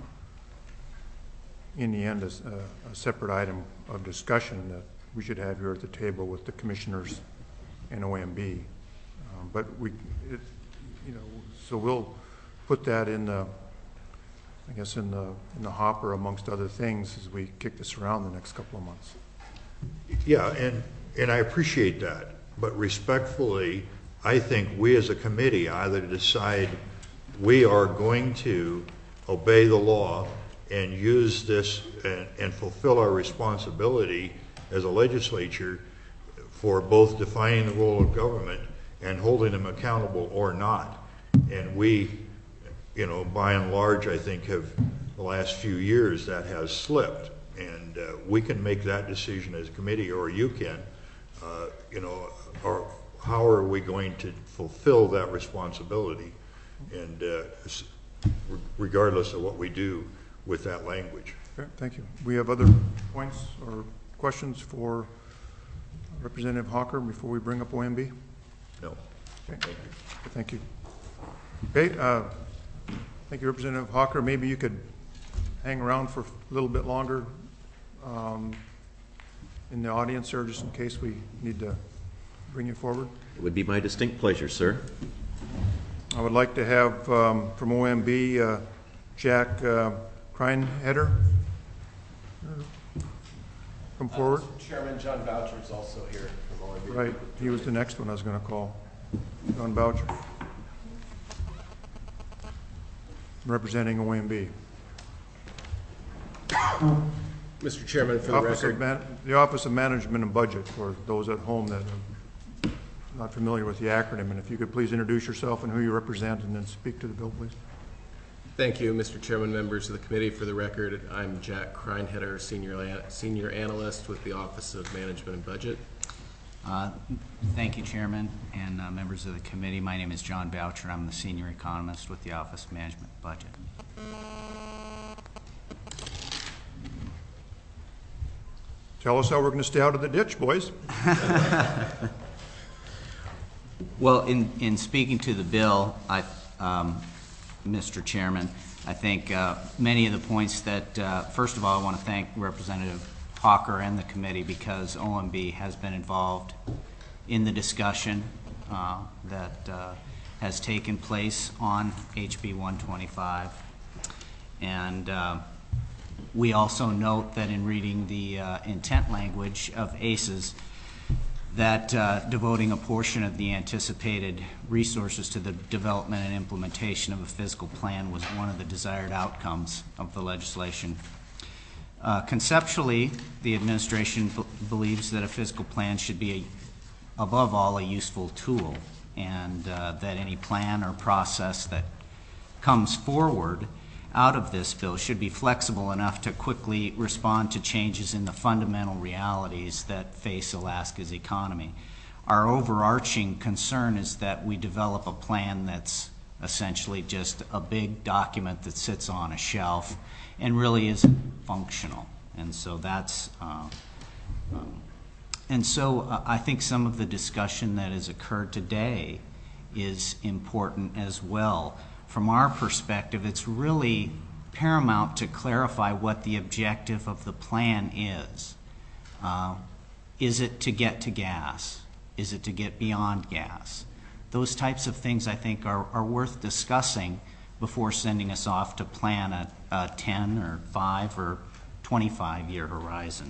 in the end, a, a separate item of discussion that we should have here at the table with the commissioners and O M B. Um, but we, it, you know, so we'll put that in the, I guess, in the in the hopper amongst other things as we kick this around the next couple of months. Yeah, and and I appreciate that, but respectfully, I think we as a committee either decide we are going to obey the law and use this and, and fulfill our responsibility as a legislature for both defining the role of government and holding them accountable or not. And we, you know, by and large, I think have the last few years that has slipped. And uh, we can make that decision as a committee, or you can, uh, you know, or how are we going to fulfill that responsibility? And uh, regardless of what we do with that language. Okay, thank you. We have other points or questions for Representative Hawker before we bring up O M B? No. Okay. Thank you. Thank you. Okay, uh, thank you, Representative Hawker. Maybe you could hang around for a little bit longer um, in the audience, sir, just in case we need to bring you forward. It would be my distinct pleasure, sir. I would like to have um, from O M B uh, Jack uh, Kreinheder come forward. Uh, Chairman John Boucher is also here from O M B. Right, he was the next one I was going to call. John Boucher, representing O M B. Mister Chairman, for the Office of record, Man- the Office of Management and Budget, for those at home that are not familiar with the acronym. And if you could please introduce yourself and who you represent, and then speak to the bill, please. thank you, Mister Chairman, members of the committee. For the record, I'm Jack Kreinheder, senior senior analyst with the Office of Management and Budget. Uh, Thank you, Chairman, and uh, members of the committee. My name is John Boucher. I'm the senior economist with the Office of Management and Budget. Tell us how we're going to stay out of the ditch, boys. Well, in, in speaking to the bill, I, um, Mister Chairman, I think uh, many of the points that, uh, first of all, I want to thank Representative Hawker and the committee, because O M B has been involved in the discussion uh, that uh, has taken place on H B one twenty-five. And uh, we also note that in reading the uh, intent language of A C Es, that uh, devoting a portion of the anticipated resources to the development and implementation of a fiscal plan was one of the desired outcomes of the legislation. Uh, conceptually, the administration b believes that a fiscal plan should be, a, above all, a useful tool, and uh, that any plan or process that comes forward out of this bill should be flexible enough to quickly respond to changes in the fundamental realities that face Alaska's economy. Our overarching concern is that we develop a plan that's essentially just a big document that sits on a shelf and really isn't functional. And so that's, uh, um, and so uh, I think some of the discussion that has occurred today is important as well. From our perspective, it's really paramount to clarify what the objective of the plan is. Uh, is it to get to gas? Is it to get beyond gas? Those types of things, I think, are, are worth discussing before sending us off to plan a, a ten or five or twenty-five year horizon.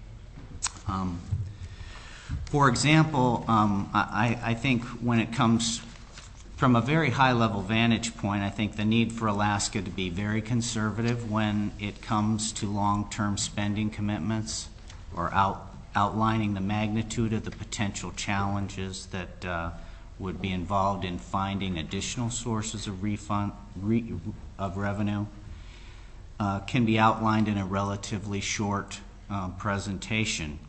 Um, for example, um, I, I think when it comes from a very high level vantage point, I think the need for Alaska to be very conservative when it comes to long-term spending commitments, or out, outlining the magnitude of the potential challenges that uh, would be involved in finding additional sources of refund re, of revenue, uh, can be outlined in a relatively short uh, presentation.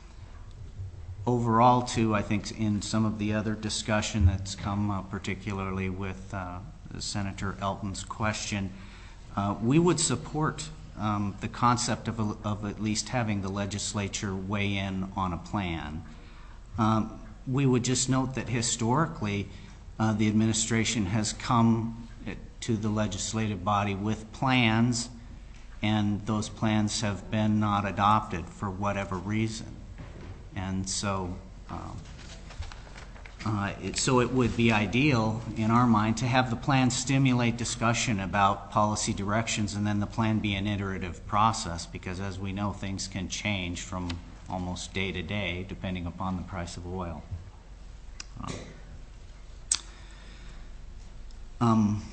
Overall, too, I think in some of the other discussion that's come, uh, particularly with uh, Senator Elton's question, uh, we would support um, the concept of, a, of at least having the legislature weigh in on a plan. Um, we would just note that historically, uh, the administration has come to the legislative body with plans, and those plans have been not adopted for whatever reason. And so, um, uh, it, so it would be ideal in our mind to have the plan stimulate discussion about policy directions, and then the plan be an iterative process, because as we know, things can change from almost day to day depending upon the price of oil. Um, um,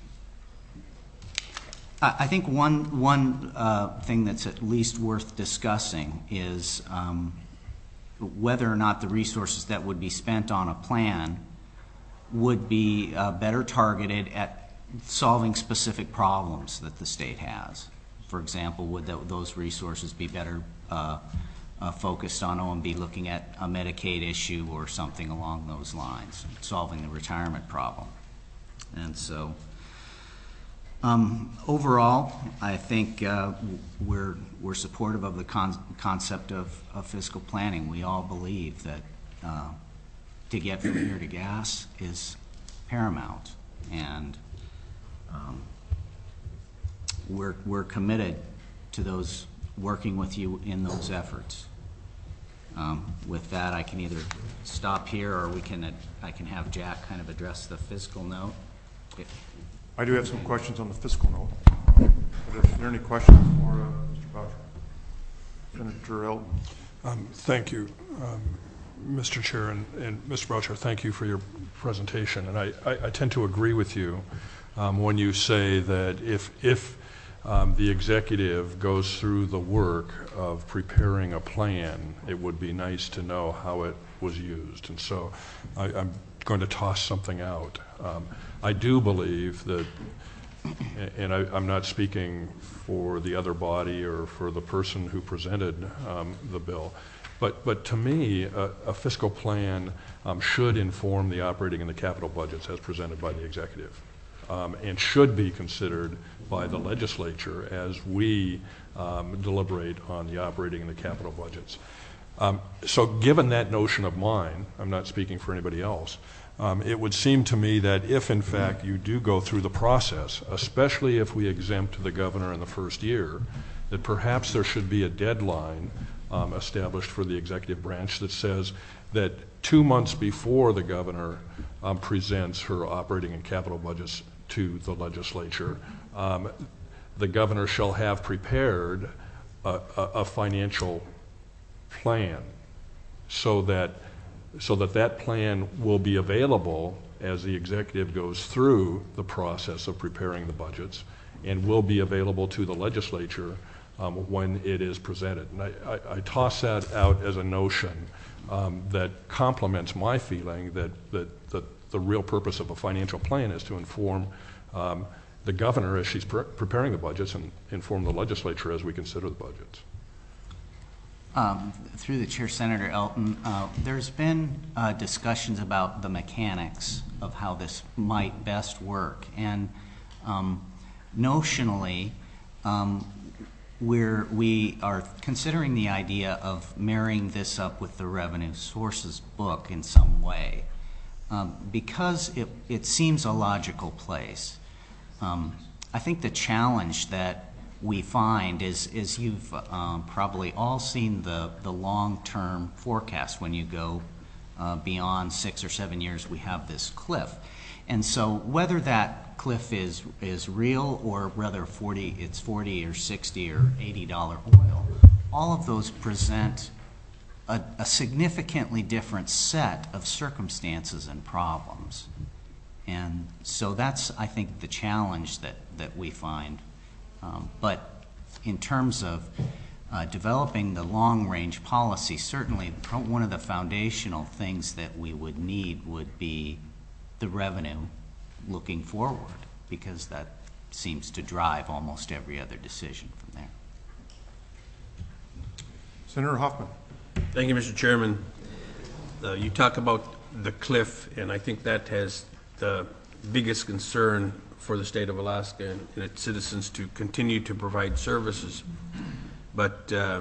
I, I think one, one uh, thing that's at least worth discussing is um, whether or not the resources that would be spent on a plan would be uh, better targeted at solving specific problems that the state has. For example, would th those resources be better uh, uh, focused on O M B looking at a Medicaid issue or something along those lines, solving the retirement problem? And so, um, overall, I think uh, we're we're supportive of the con concept of, of fiscal planning. We all believe that uh, to get from here to gas is paramount, and um, we're we're committed to those working with you in those efforts. Um, with that, I can either stop here, or we can uh, I can have Jack kind of address the fiscal note. If, I do have some questions on the fiscal note. But if there are any questions for uh, Mister Boucher? Senator Elton. Um, thank you, um, Mister Chair, and, and Mister Boucher, thank you for your presentation. And I, I, I tend to agree with you um, when you say that if, if um, the executive goes through the work of preparing a plan, it would be nice to know how it was used. And so I, I'm going to toss something out. Um, I do believe that, and I, I'm not speaking for the other body or for the person who presented um, the bill, but, but to me, a, a fiscal plan um, should inform the operating and the capital budgets as presented by the executive, um, and should be considered by the legislature as we um, deliberate on the operating and the capital budgets. Um, so given that notion of mine, I'm not speaking for anybody else, Um, it would seem to me that if, in fact, you do go through the process, especially if we exempt the governor in the first year, that perhaps there should be a deadline um, established for the executive branch that says that two months before the governor um, presents her operating and capital budgets to the legislature, um, the governor shall have prepared a, a, a financial plan so that so that that plan will be available as the executive goes through the process of preparing the budgets, and will be available to the legislature um, when it is presented. And I, I, I toss that out as a notion um, that complements my feeling that, that, that the real purpose of a financial plan is to inform um, the governor as she's pre preparing the budgets, and inform the legislature as we consider the budgets. Um, through the chair, Senator Elton, uh, there's been uh, discussions about the mechanics of how this might best work, and um, notionally, um, we're, we are considering the idea of marrying this up with the revenue sources book in some way, um, because it, it seems a logical place. Um, I think the challenge that we find is, is you've um, probably all seen the, the long-term forecast. When you go uh, beyond six or seven years, we have this cliff. And so whether that cliff is, is real, or whether forty, it's forty or sixty or eighty dollar oil, all of those present a, a significantly different set of circumstances and problems. And so that's, I think, the challenge that, that we find. Um, but in terms of uh, developing the long-range policy, certainly one of the foundational things that we would need would be the revenue looking forward, because that seems to drive almost every other decision from there. Senator Hoffman. Thank you, Mister Chairman. Uh, you talk about the cliff, and I think that has the biggest concern for the state of Alaska and, and its citizens to continue to provide services. But uh,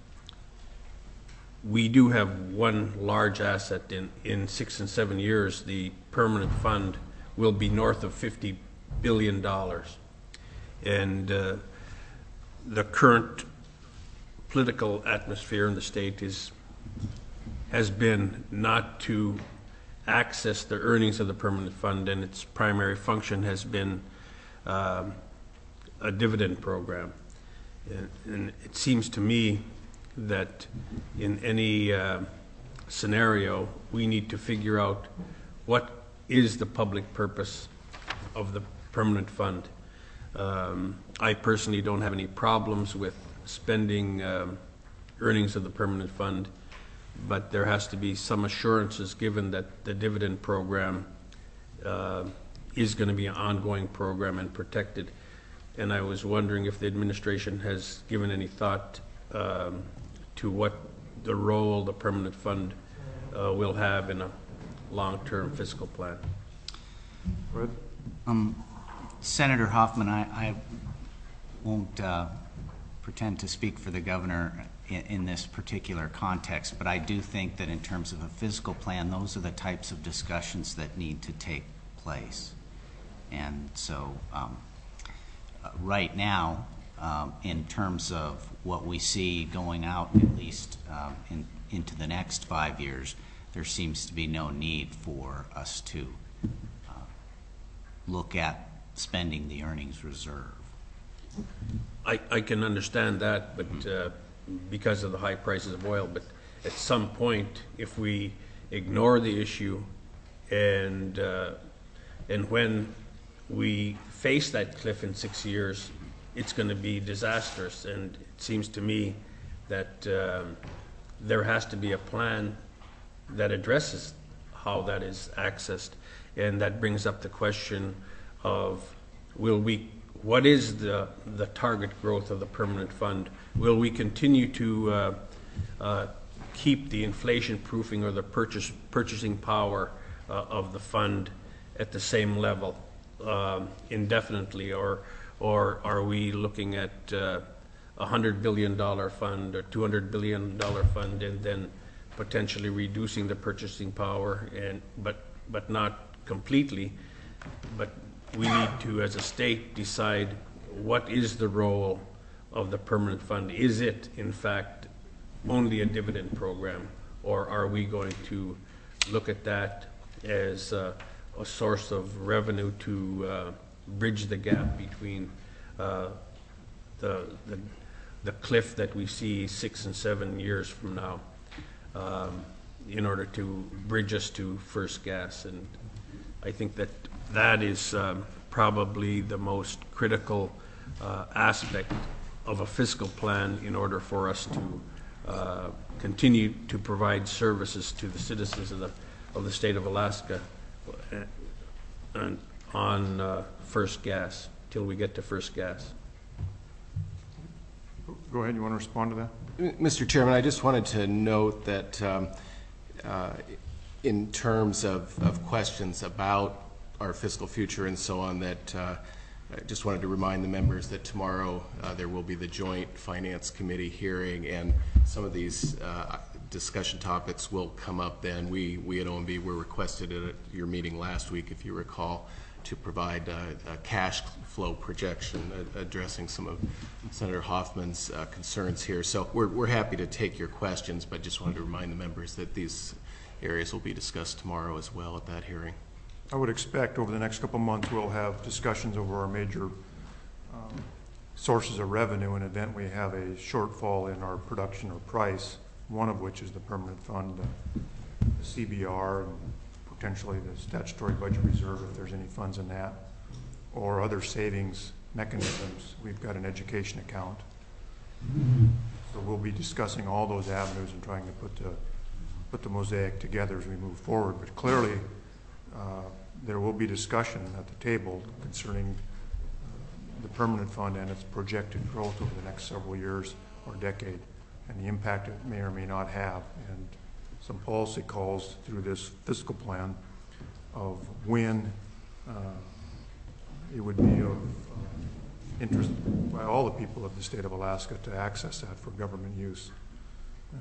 we do have one large asset. In, in six and seven years, the permanent fund will be north of fifty billion dollars. And uh, the current political atmosphere in the state is, has been not to access the earnings of the permanent fund, and its primary function has been um, a dividend program. And, and it seems to me that in any uh, scenario, we need to figure out what is the public purpose of the permanent fund. Um, I personally don't have any problems with spending um, earnings of the permanent fund but there has to be some assurances given that the dividend program uh, is going to be an ongoing program and protected. And I was wondering if the administration has given any thought um, to what the role the permanent fund uh, will have in a long-term fiscal plan. Fred? Um, Senator Hoffman, I, I won't uh, pretend to speak for the governor in, in this particular context, but I do think that in terms of a fiscal plan, those are the types of discussions that need to take place. And so um, uh, right now, um, in terms of what we see going out at least um, in, into the next five years, there seems to be no need for us to uh, look at spending the earnings reserve. I, I can understand that, but uh, because of the high prices of oil, but at some point, if we ignore the issue and uh, and when we face that cliff in six years, it's going to be disastrous. And it seems to me that um, there has to be a plan that addresses how that is accessed. And that brings up the question of, will we, what is the, the target growth of the permanent fund? Will we continue to uh, uh, keep the inflation proofing or the purchase, purchasing power uh, of the fund at the same level um, indefinitely, or or are we looking at uh, a hundred billion dollar fund or two hundred billion dollar fund, and then potentially reducing the purchasing power, and but but not completely? But we need to, as a state, decide what is the role of the permanent fund. Is it, in fact, only a dividend program, or are we going to look at that as uh, a source of revenue to uh, bridge the gap between uh, the, the the cliff that we see six and seven years from now, um, in order to bridge us to first gas? And I think that that is um, probably the most critical uh, aspect of a fiscal plan in order for us to uh, continue to provide services to the citizens of the of the state of Alaska and on uh, first gas, till we get to first gas. Go ahead, you want to respond to that? Mister Chairman, I just wanted to note that um, uh, in terms of, of questions about our fiscal future and so on, that uh, I just wanted to remind the members that tomorrow uh, there will be the joint Finance Committee hearing, and some of these uh, discussion topics will come up then. We, we at O M B were requested at your meeting last week, if you recall, to provide uh, a cash flow projection uh, addressing some of Senator Hoffman's uh, concerns here. So we're, we're happy to take your questions, but just wanted to remind the members that these areas will be discussed tomorrow as well at that hearing. I would expect over the next couple of months we'll have discussions over our major um, sources of revenue in event we have a shortfall in our production or price, one of which is the permanent fund, uh, the C B R, and potentially the statutory budget reserve if there's any funds in that, or other savings mechanisms. We've got an education account. So we'll be discussing all those avenues and trying to put the, put the mosaic together as we move forward. But clearly, uh, there will be discussion at the table concerning uh, the permanent fund and its projected growth over the next several years or decade, and the impact it may or may not have, and some policy calls through this fiscal plan of when uh, it would be of uh, interest by all the people of the state of Alaska to access that for government use. Uh,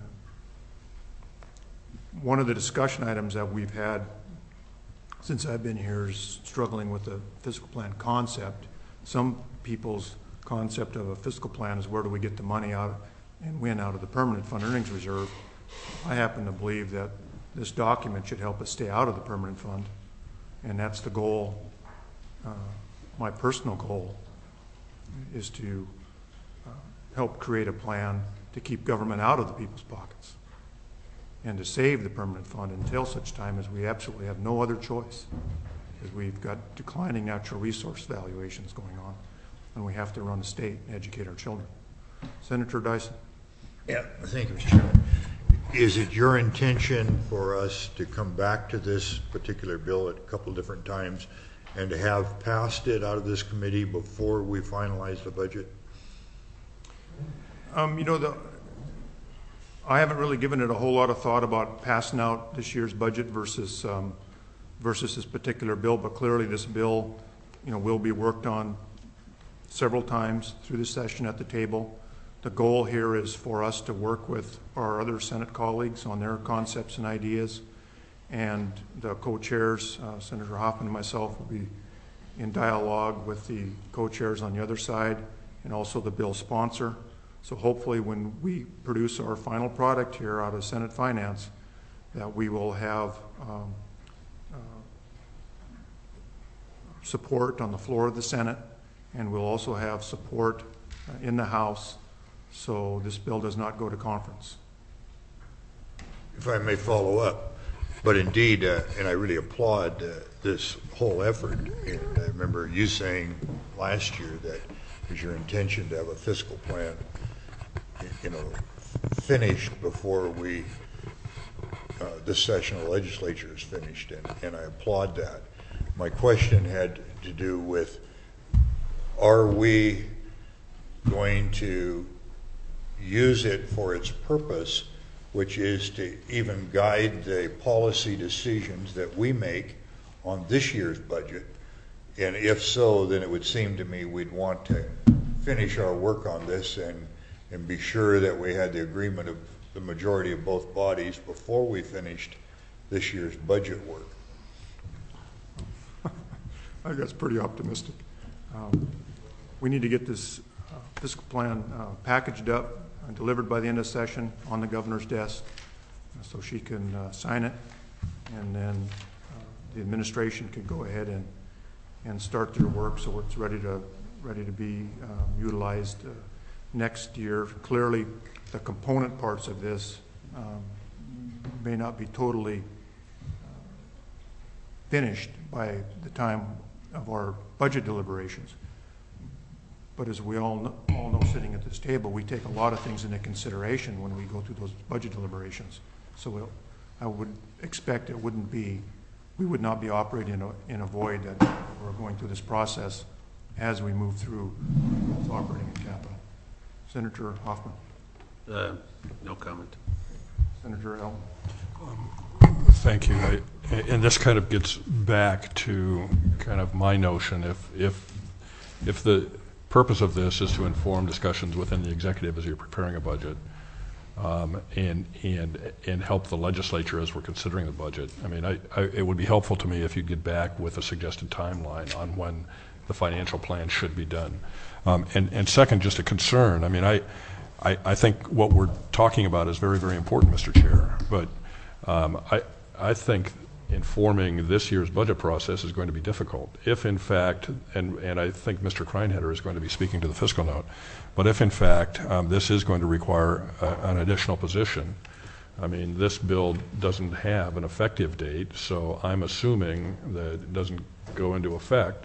one of the discussion items that we've had since I've been here is struggling with the fiscal plan concept. Some people's concept of a fiscal plan is where do we get the money out and when out of the permanent fund earnings reserve. I happen to believe that this document should help us stay out of the permanent fund, and that's the goal. Uh, my personal goal is to uh, help create a plan to keep government out of the people's pockets and to save the permanent fund until such time as we absolutely have no other choice, because we've got declining natural resource valuations going on, and we have to run the state and educate our children. Senator Dyson. Yeah, thank you, Mister Chairman. is it your intention for us to come back to this particular bill at a couple of different times and to have passed it out of this committee before we finalize the budget? Um, you know, the, I haven't really given it a whole lot of thought about passing out this year's budget versus um, versus this particular bill, but clearly this bill, you know, will be worked on several times through the session at the table. The goal here is for us to work with our other Senate colleagues on their concepts and ideas, and the co-chairs, uh, Senator Hoffman and myself, will be in dialogue with the co-chairs on the other side and also the bill sponsor. So hopefully when we produce our final product here out of Senate Finance, that we will have um, uh, support on the floor of the Senate, and we'll also have support uh, in the House, so this bill does not go to conference. If I may follow up, but indeed, uh, and I really applaud uh, this whole effort. And I remember you saying last year that it was your intention to have a fiscal plan, you know, finished before we, uh, this session of the legislature is finished, and, and I applaud that. My question had to do with, are we going to use it for its purpose, which is to even guide the policy decisions that we make on this year's budget? And if so, then it would seem to me we'd want to finish our work on this and, and be sure that we had the agreement of the majority of both bodies before we finished this year's budget work. I think that's pretty optimistic. Um, we need to get this uh, fiscal plan uh, packaged up and delivered by the end of session on the governor's desk, uh, so she can uh, sign it, and then uh, the administration can go ahead and and start their work so it's ready to ready to be um, utilized uh, next year. Clearly, the component parts of this um, may not be totally uh, finished by the time of our budget deliberations. But as we all know, all know sitting at this table, we take a lot of things into consideration when we go through those budget deliberations. So we'll, I would expect it wouldn't be, we would not be operating in a, in a void that we're going through this process as we move through both operating and capital. Senator Hoffman. Uh, no comment. Senator Ellen. Thank you. I, and this kind of gets back to kind of my notion, if, if, if the purpose of this is to inform discussions within the executive as you're preparing a budget, um, and, and, and help the legislature as we're considering the budget. I mean, I, I, it would be helpful to me if you'd get back with a suggested timeline on when the financial plan should be done. Um, and, and second, just a concern. I mean, I, I, I think what we're talking about is very, very important, Mister Chair, but um, I, I think informing this year's budget process is going to be difficult. If in fact, and, and I think Mister Kreinheder is going to be speaking to the fiscal note, but if in fact um, this is going to require a, an additional position, I mean, this bill doesn't have an effective date, so I'm assuming that it doesn't go into effect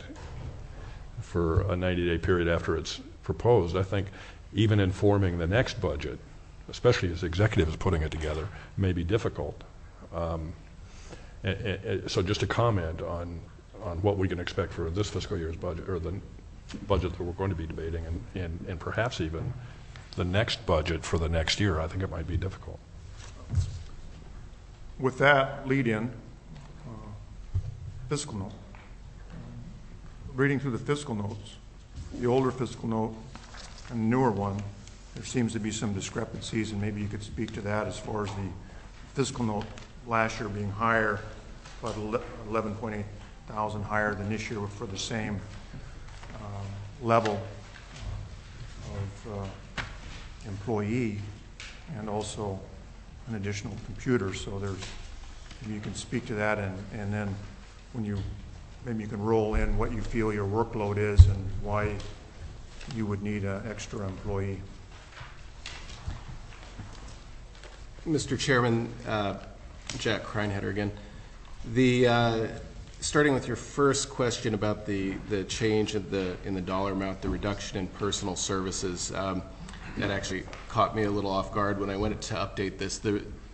for a ninety day period after it's proposed. I think even informing the next budget, especially as the executive is putting it together, may be difficult. Um, and, and, so just a comment on on what we can expect for this fiscal year's budget, or the budget that we're going to be debating, and, and, and perhaps even the next budget for the next year. I think it might be difficult. With that lead in, uh, fiscal note. Reading through the fiscal notes, the older fiscal note and the newer one, there seems to be some discrepancies, and maybe you could speak to that as far as the fiscal note last year being higher, about eleven point eight thousand higher than this year for the same uh, level of uh, employee, and also an additional computer. So there's, maybe you can speak to that, and, and then when you, maybe you can roll in what you feel your workload is and why you would need an extra employee. Mister Chairman, uh, Jack Kreinheder again. The uh, starting with your first question about the the change in the in the dollar amount, the reduction in personal services, um, that actually caught me a little off guard when I went to update this. The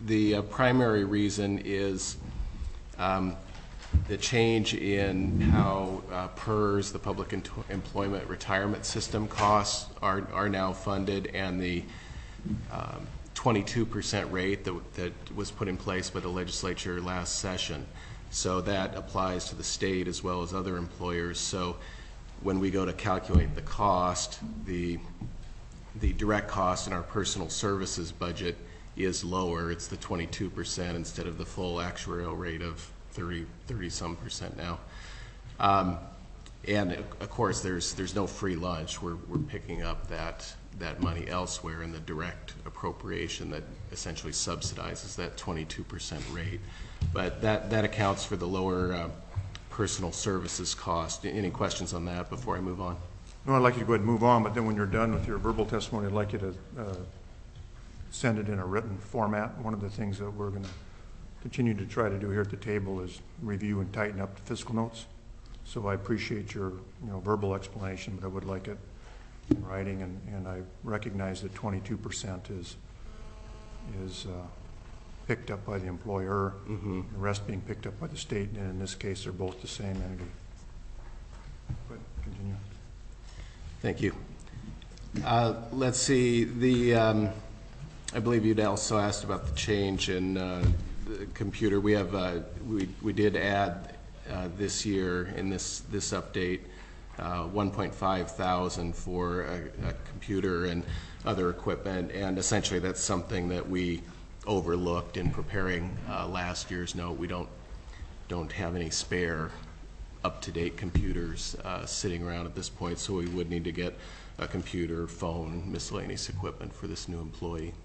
the uh, primary reason is um, the change in how uh, P E R S, the Public Ent- Employment Retirement System costs are, are now funded, and the um, twenty-two percent rate that, that was put in place by the legislature last session. So that applies to the state as well as other employers. So when we go to calculate the cost, the, the direct cost in our personal services budget is lower. It's the twenty-two percent instead of the full actuarial rate of thirty, thirty some percent now. Um, and of course, there's, there's no free lunch. We're, we're picking up that, that money elsewhere in the direct appropriation that essentially subsidizes that twenty-two percent rate. But that, that accounts for the lower uh, personal services cost. Any questions on that before I move on? No, I'd like you to go ahead and move on, but then when you're done with your verbal testimony, I'd like you to uh, send it in a written format. One of the things that we're going to continue to try to do here at the table is review and tighten up the fiscal notes. So I appreciate your you know, verbal explanation, but I would like it in writing, and, and I recognize that twenty-two percent is, is uh, picked up by the employer, mm-hmm. the rest being picked up by the state, and in this case, they're both the same entity. But continue. Thank you. Uh, let's see, the, um, I believe you'd also asked about the change in uh, the computer. We have, uh, we, we did add uh, this year in this, this update uh, one point five thousand for a, a computer and other equipment, and essentially that's something that we overlooked in preparing uh, last year's note. We don't, don't have any spare up-to-date computers uh, sitting around at this point, so we would need to get a computer, phone, miscellaneous equipment for this new employee.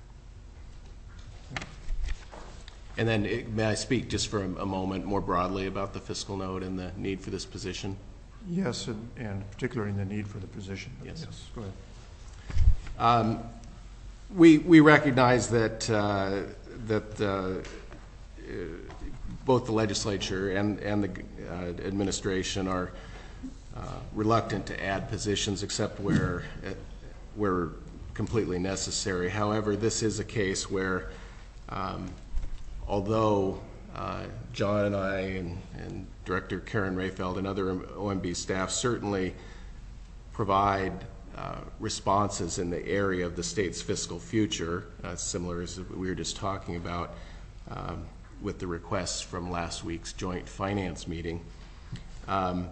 And then it, may I speak just for a, a moment more broadly about the fiscal note and the need for this position? Yes, and, and particularly the need for the position. Yes. Yes, go ahead. Um, we, we recognize that, uh, that uh, both the legislature and, and the uh, administration are uh, reluctant to add positions except where, where completely necessary. However, this is a case where um, although uh, John and I and, and Director Karen Rayfeld and other O M B staff certainly provide uh, responses in the area of the state's fiscal future, uh, similar as we were just talking about um, with the requests from last week's joint finance meeting. Um,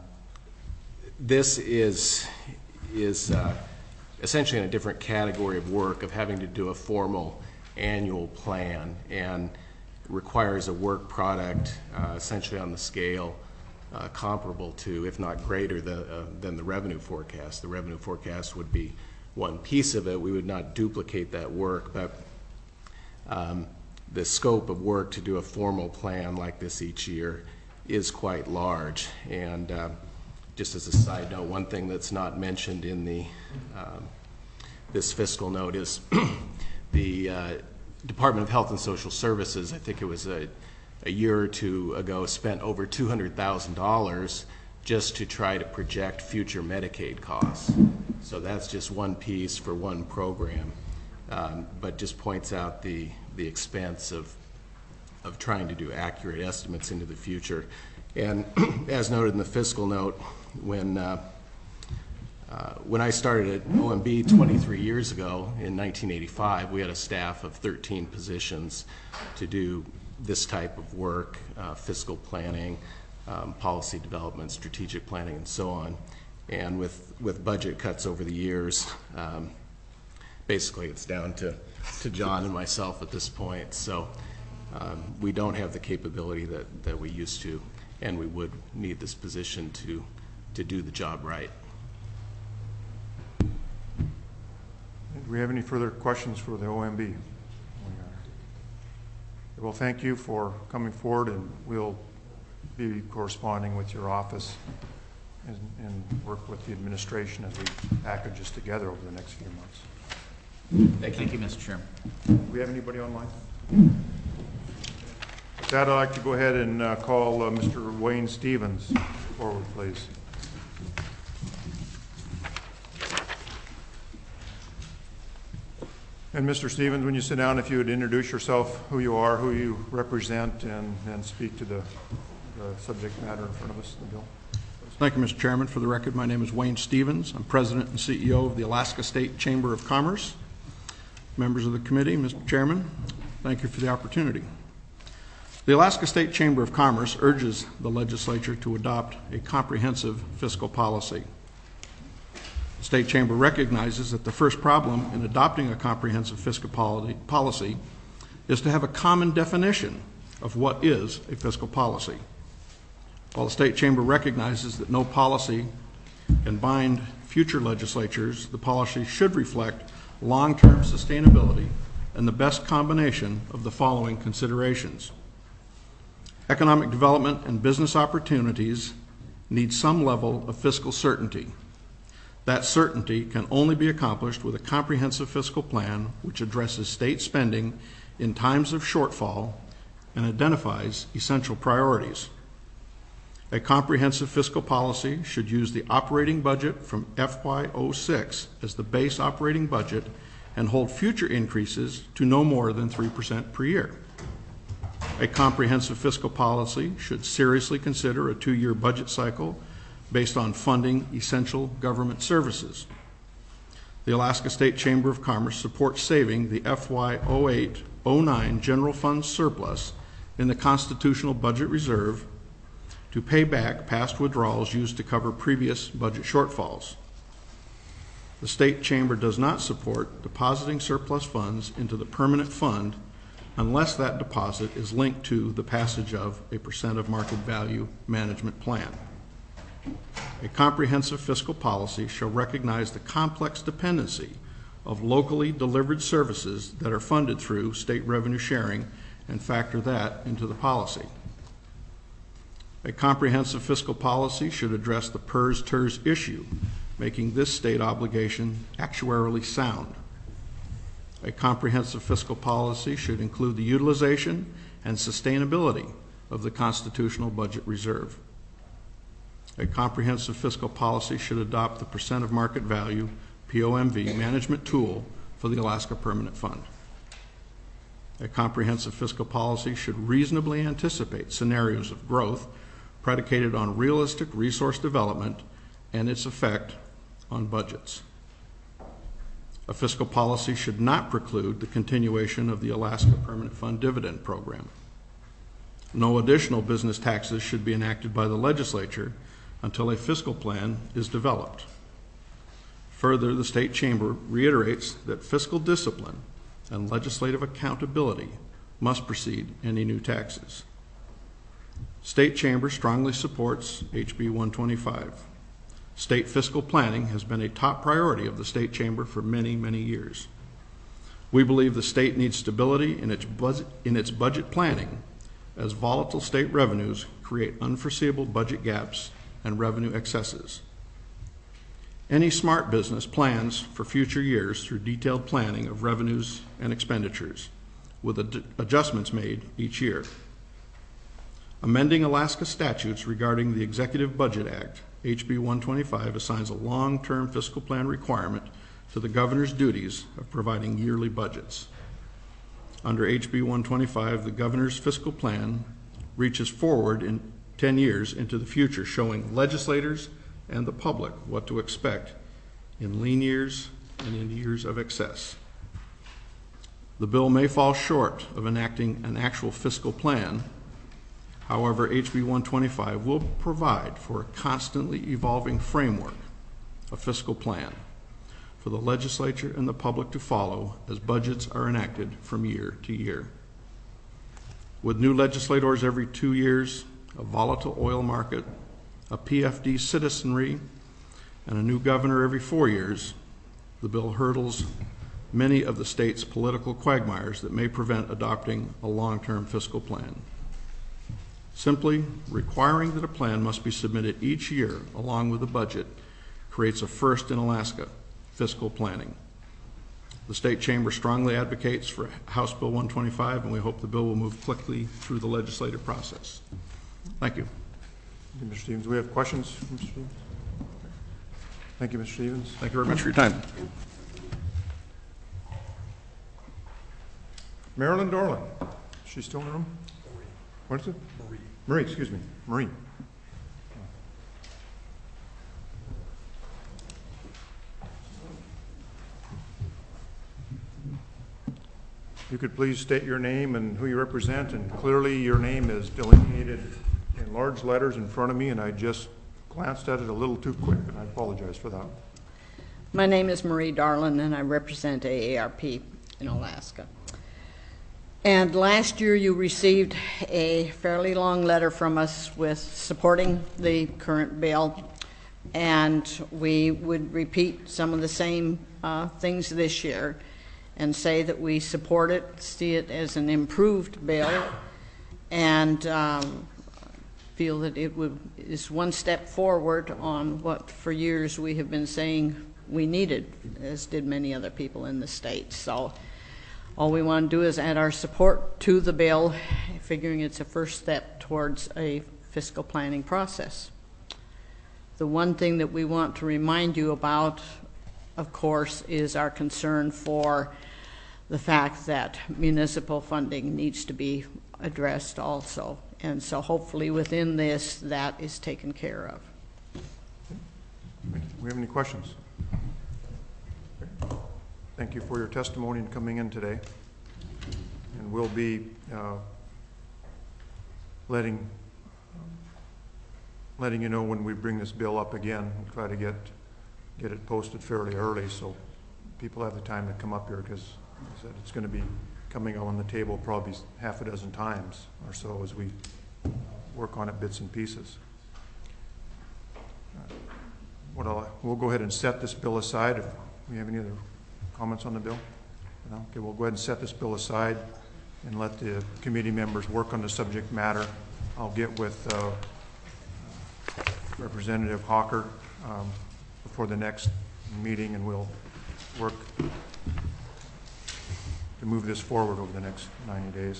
this is, is uh, essentially in a different category of work of having to do a formal annual plan, and requires a work product uh, essentially on the scale uh, comparable to, if not greater than, uh, than the revenue forecast. The revenue forecast would be one piece of it. We would not duplicate that work, but um, the scope of work to do a formal plan like this each year is quite large. And uh, just as a side note, one thing that's not mentioned in the um, this fiscal note is the uh, Department of Health and Social Services, I think it was a, a year or two ago, spent over two hundred thousand dollars just to try to project future Medicaid costs. So that's just one piece for one program, um, but just points out the, the expense of, of trying to do accurate estimates into the future. And as noted in the fiscal note, when uh, Uh, when I started at O M B twenty-three years ago in nineteen eighty-five, we had a staff of thirteen positions to do this type of work, uh, fiscal planning, um, policy development, strategic planning, and so on. And with, with budget cuts over the years, um, basically it's down to, to John and myself at this point. So um, we don't have the capability that, that we used to, and we would need this position to, to do the job right. Do we have any further questions for the O M B? Well, thank you for coming forward, and we'll be corresponding with your office and, and work with the administration as we package this together over the next few months. Thank you. Thank you, Mister Chairman. Do we have anybody online? With that, I'd like to go ahead and uh, call uh, Mister Wayne Stevens forward, please. And Mister Stevens, when you sit down, if you would introduce yourself, who you are, who you represent, and, and speak to the, the subject matter in front of us, the bill. Thank you, Mister Chairman. For the record, my name is Wayne Stevens. I'm President and C E O of the Alaska State Chamber of Commerce. Members of the committee, Mister Chairman, thank you for the opportunity. The Alaska State Chamber of Commerce urges the legislature to adopt a comprehensive fiscal policy. The State Chamber recognizes that the first problem in adopting a comprehensive fiscal policy is to have a common definition of what is a fiscal policy. While the State Chamber recognizes that no policy can bind future legislatures, the policy should reflect long-term sustainability and the best combination of the following considerations. Economic development and business opportunities need some level of fiscal certainty. That certainty can only be accomplished with a comprehensive fiscal plan which addresses state spending in times of shortfall and identifies essential priorities. A comprehensive fiscal policy should use the operating budget from F Y oh six as the base operating budget and hold future increases to no more than three percent per year. A comprehensive fiscal policy should seriously consider a two-year budget cycle based on funding essential government services. The Alaska State Chamber of Commerce supports saving the F Y oh eight oh nine general fund surplus in the constitutional budget reserve to pay back past withdrawals used to cover previous budget shortfalls. The State Chamber does not support depositing surplus funds into the permanent fund unless that deposit is linked to the passage of a percent of market value management plan. A comprehensive fiscal policy shall recognize the complex dependency of locally delivered services that are funded through state revenue sharing and factor that into the policy. A comprehensive fiscal policy should address the P E R S T E R S issue, making this state obligation actuarially sound. A comprehensive fiscal policy should include the utilization and sustainability of the constitutional budget reserve. A comprehensive fiscal policy should adopt the percent of market value P O M V management tool for the Alaska Permanent Fund. A comprehensive fiscal policy should reasonably anticipate scenarios of growth predicated on realistic resource development and its effect on budgets. A fiscal policy should not preclude the continuation of the Alaska Permanent Fund dividend program. No additional business taxes should be enacted by the legislature until a fiscal plan is developed. Further, the State Chamber reiterates that fiscal discipline and legislative accountability must precede any new taxes. State Chamber strongly supports H B one twenty-five. State fiscal planning has been a top priority of the State Chamber for many, many years. We believe the state needs stability in its budget, in its budget planning, as volatile state revenues create unforeseeable budget gaps and revenue excesses. Any smart business plans for future years through detailed planning of revenues and expenditures, with ad- adjustments made each year. Amending Alaska statutes regarding the Executive Budget Act, H B one twenty-five assigns a long-term fiscal plan requirement to the governor's duties of providing yearly budgets. Under H B one twenty-five, the governor's fiscal plan reaches forward in ten years into the future, showing legislators and the public what to expect in lean years and in years of excess. The bill may fall short of enacting an actual fiscal plan. However, H B one twenty-five will provide for a constantly evolving framework, a fiscal plan, for the legislature and the public to follow as budgets are enacted from year to year. With new legislators every two years, a volatile oil market, a P F D citizenry, and a new governor every four years, the bill hurdles many of the state's political quagmires that may prevent adopting a long-term fiscal plan. Simply requiring that a plan must be submitted each year along with the budget creates a first in Alaska fiscal planning. The State Chamber strongly advocates for House Bill one twenty-five, and we hope the bill will move quickly through the legislative process. Thank you. Thank you, Mister Stevens. Do we have questions for Mister Stevens? Thank you, Mister Stevens. Thank you very much for your time. Marilyn Dorland. Is she still in the room? What is it? Marie. Marie, excuse me. Marie. You could please state your name and who you represent, and clearly your name is delineated in large letters in front of me, and I just glanced at it a little too quick, and I apologize for that. My name is Marie Darlin, and I represent A A R P in Alaska. And last year you received a fairly long letter from us with supporting the current bill, and we would repeat some of the same uh, things this year and say that we support it, see it as an improved bill, and um, feel that it would, is one step forward on what for years we have been saying we needed, as did many other people in the state. So all we want to do is add our support to the bill, figuring it's a first step towards a fiscal planning process. The one thing that we want to remind you about, of course, is our concern for the fact that municipal funding needs to be addressed also. And so hopefully within this, that is taken care of. Do we have any questions? Okay. Thank you for your testimony and coming in today. And we'll be uh, letting, letting you know when we bring this bill up again. We'll try to get, get it posted fairly early so people have the time to come up here, because I said it's going to be coming on the table probably half a dozen times or so as we work on it bits and pieces. Uh, what I'll, we'll go ahead and set this bill aside. If we have any other comments on the bill? No? Okay, we'll go ahead and set this bill aside and let the committee members work on the subject matter. I'll get with uh, Representative Hawker um, before the next meeting, and we'll work to move this forward over the next ninety days.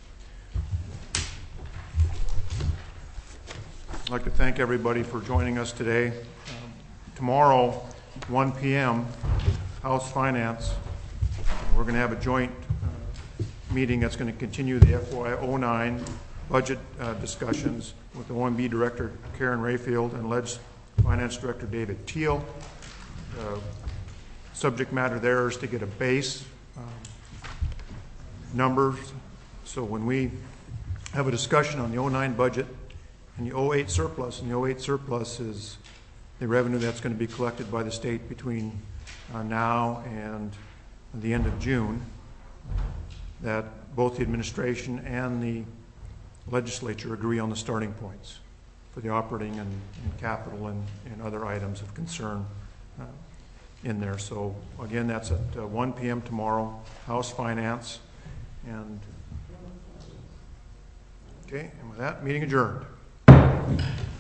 I'd like to thank everybody for joining us today. Um, tomorrow, one p m, House Finance, we're going to have a joint uh, meeting that's going to continue the F Y oh nine budget uh, discussions with the O M B Director Karen Rayfield and Ledge Finance Director David Teal. Uh, subject matter there is to get a base um, numbers, so when we have a discussion on the oh nine budget and the oh eight surplus, and the oh eight surplus is the revenue that's going to be collected by the state between uh, now and the end of June, that both the administration and the legislature agree on the starting points for the operating and, and capital and, and other items of concern uh, in there. So again, that's at uh, one p m tomorrow, House Finance. And okay, and with that, meeting adjourned.